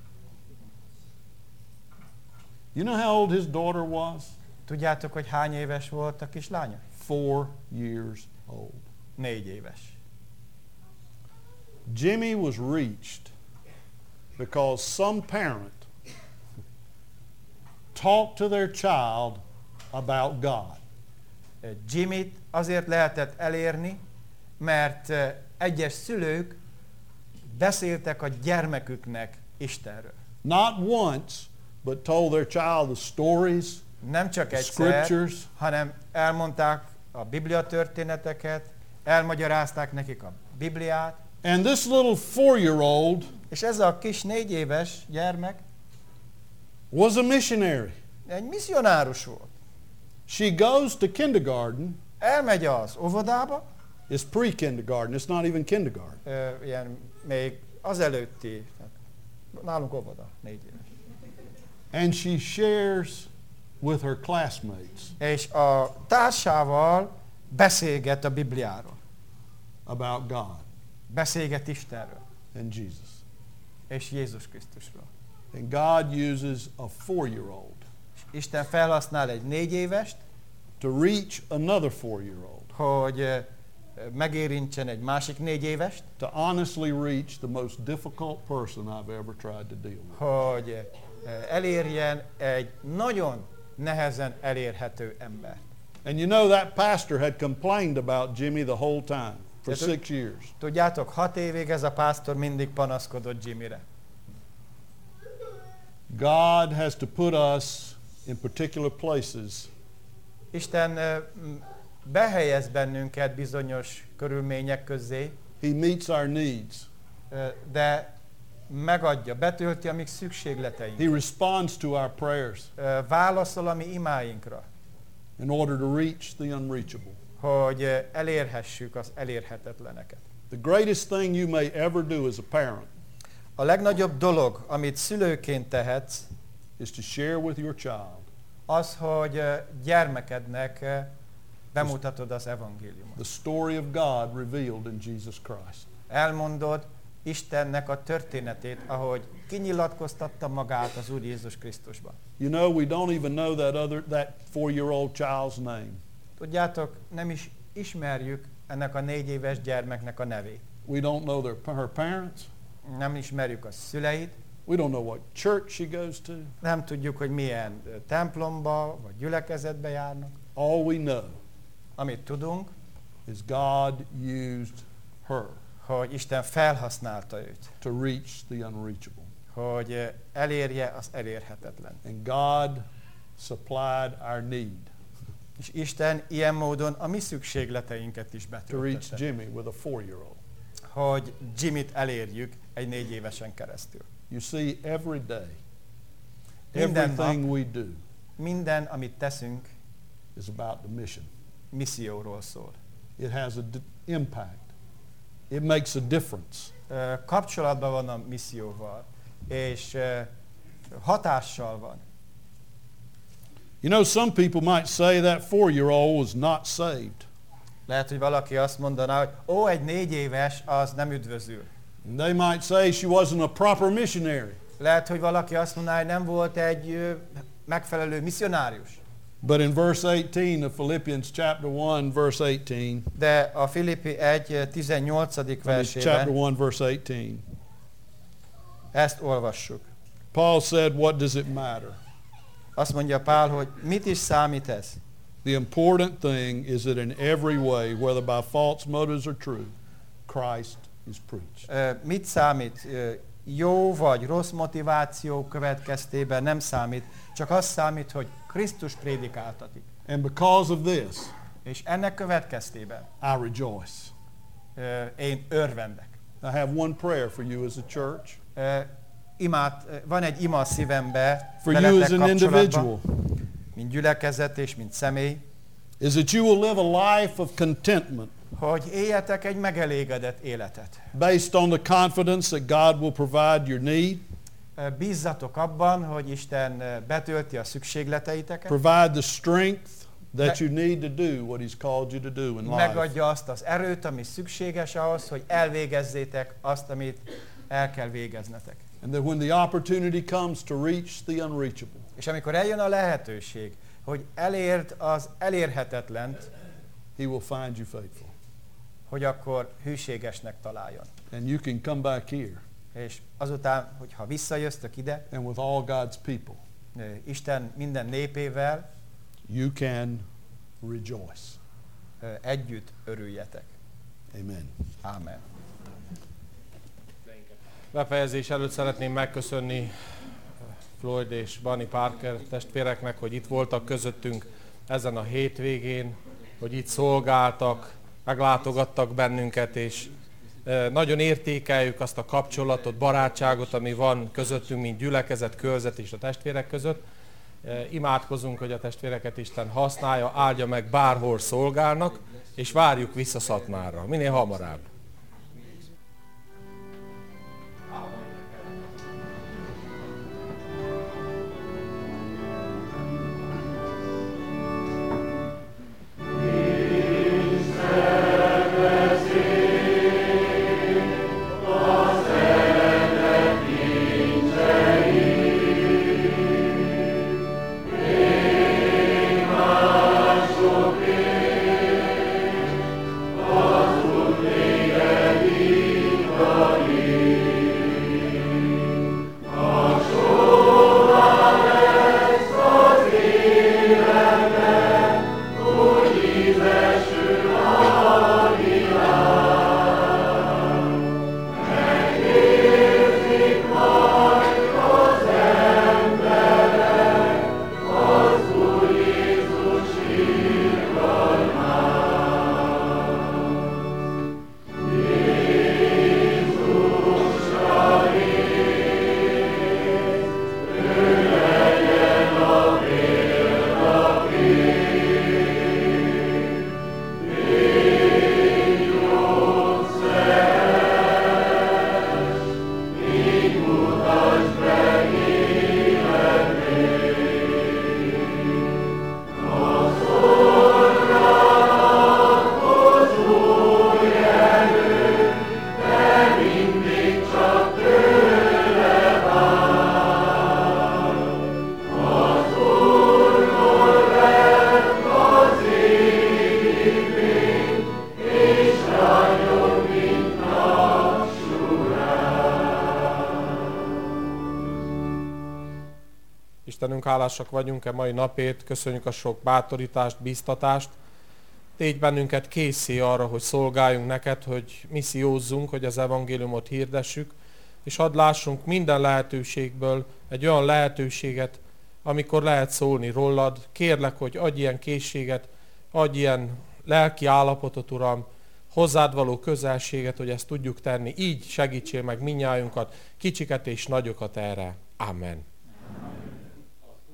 You know how old his daughter was? Tudjátok, hogy hány éves volt a kislánya? 4 years old. 4 éves. Jimmy was reached because some parent talked to their child about God. Jimmyt azért lehetett elérni, mert egyes szülők beszéltek a gyermeküknek Istenről. Not once, but told their child the stories, nem csak the egyszer, scriptures, hanem elmondták a Biblia történeteket, elmagyarázták nekik a Bibliát, and this little 4-year-old és ez a kis 4 éves gyermek was a missionary. egy misszionárus volt. She goes to kindergarten. Elmegy az óvodába, It's pre-kindergarten, it's not even kindergarten. Ilyen még azelőtti, nálunk óvoda, 4 éves. And she shares with her classmates És a társával beszélget a Bibliáról. About God Beszélget Istenről. and Jesus. És Jézus Krisztusról. And God uses a 4-year-old Isten felhasznál egy 4 évest, to reach another 4-year-old. Hogy megérintsen egy másik 4 évest, To honestly reach the most difficult person I've ever tried to deal with. hogy elérjen egy nagyon nehezen elérhető ember. And you know that pastor had complained about Jimmy the whole time for 6 years. Tudjátok, 6 évig ez a pásztor mindig panaszkodott Jimmyre. God has to put us in particular places. Isten behelyez bennünket bizonyos körülmények közé. He meets our needs. De megadja, betölti a mi szükségleteink. He responds to our prayers. Válaszol a mi imáinkra. In order to reach the unreachable. Hogy elérhessük az elérhetetleneket. The greatest thing you may ever do as a parent a legnagyobb dolog, amit szülőként tehetsz, is to share with your child az, hogy gyermekednek bemutatod az evangéliumot. The story of God revealed in Jesus Christ. Elmondod Istennek a történetét, ahogy kinyilatkoztatta magát az Úr Jézus Krisztusban. You know, we don't even know that 4-year-old child's name. Tudjátok, nem is ismerjük ennek a 4 éves gyermeknek a nevét. We don't know her parents. Nem ismerjük a szüleit. We don't know what church she goes to. Nem tudjuk, hogy milyen templomba vagy gyülekezetbe járnak. All we know, amit tudunk, is God used her, hogy Isten felhasználta őt, to reach the unreachable, hogy elérje az elérhetetlen. And God supplied our need. És Isten ilyen módon a mi szükségleteinket is betöltötte. To reach Jimmy with a 4-year-old. Hogy Jimmyt elérjük egy 4 évesen keresztül. You see, every day, everything we do, minden, amit teszünk, is about the mission. Misszióról szól. It has an impact. It makes a difference. Kapcsolatban van a misszióval, és hatással van. You know, some people might say that 4-year-old was not saved. Lehet, hogy valaki azt mondaná, hogy egy 4 éves, az nem üdvözül. And they might say she wasn't a proper missionary. Lehet, hogy valaki azt mondaná, hogy nem volt egy megfelelő misszionárius. But in verse 18 of Philippians chapter 1 verse 18. De a Filippi 1:18. versében. Chapter 1 verse 18. Ezt olvassuk. Paul said, what does it matter? Azt mondja Pál, hogy mit is számít ez? The important thing is that in every way, whether by false motives or true, Christ is preached. Mit számít? Jó vagy rossz motiváció következtében nem számít, csak az számít, hogy Krisztus prédikáltatik. And because of this, és ennek következtében I rejoice. Én örvendek. I have one prayer for you as a church. Van egy ima a szívembe, for you as an individual, mint gyülekezet és mint személy, is that you will live a life of contentment, hogy éljetek egy megelégedett életet. Based on the confidence that God will provide your need. Bízzatok abban, hogy Isten betölti a szükségleteiteket. Provide the strength that you need to do what He's called you to do in life. Megadja azt az erőt, ami szükséges ahhoz, hogy elvégezzétek azt, amit el kell végeznetek. And that when the opportunity comes to reach the unreachable, és amikor eljön a lehetőség, hogy elérd az elérhetetlent, He will find you faithful. Hogy akkor hűségesnek találjon. And you can come back here. És azután, hogyha visszajöttök ide, and with all God's people, Isten minden népével, you can rejoice. Együtt örüljetek. Amen. Amen. Befejezés előtt szeretném megköszönni Floyd és Bunny Parker testvéreknek, hogy itt voltak közöttünk ezen a hétvégén, hogy itt szolgáltak, meglátogattak bennünket, és Nagyon értékeljük azt a kapcsolatot, barátságot, ami van közöttünk, mint gyülekezet, körzet és a testvérek között. Imádkozunk, hogy a testvéreket Isten használja, áldja meg, bárhol szolgálnak, és várjuk vissza Szatmárra, minél hamarabb. Istenünk, hálásak vagyunk mai napért, köszönjük a sok bátorítást, bíztatást. Tégy bennünket készé arra, hogy szolgáljunk neked, hogy missziózzunk, hogy az evangéliumot hirdessük, és hadd lássunk minden lehetőségből egy olyan lehetőséget, amikor lehet szólni rólad. Kérlek, hogy adj ilyen készséget, adj ilyen lelki állapotot, Uram, hozzád való közelséget, hogy ezt tudjuk tenni. Így segítsél meg mindnyájunkat, kicsiket és nagyokat erre. Amen.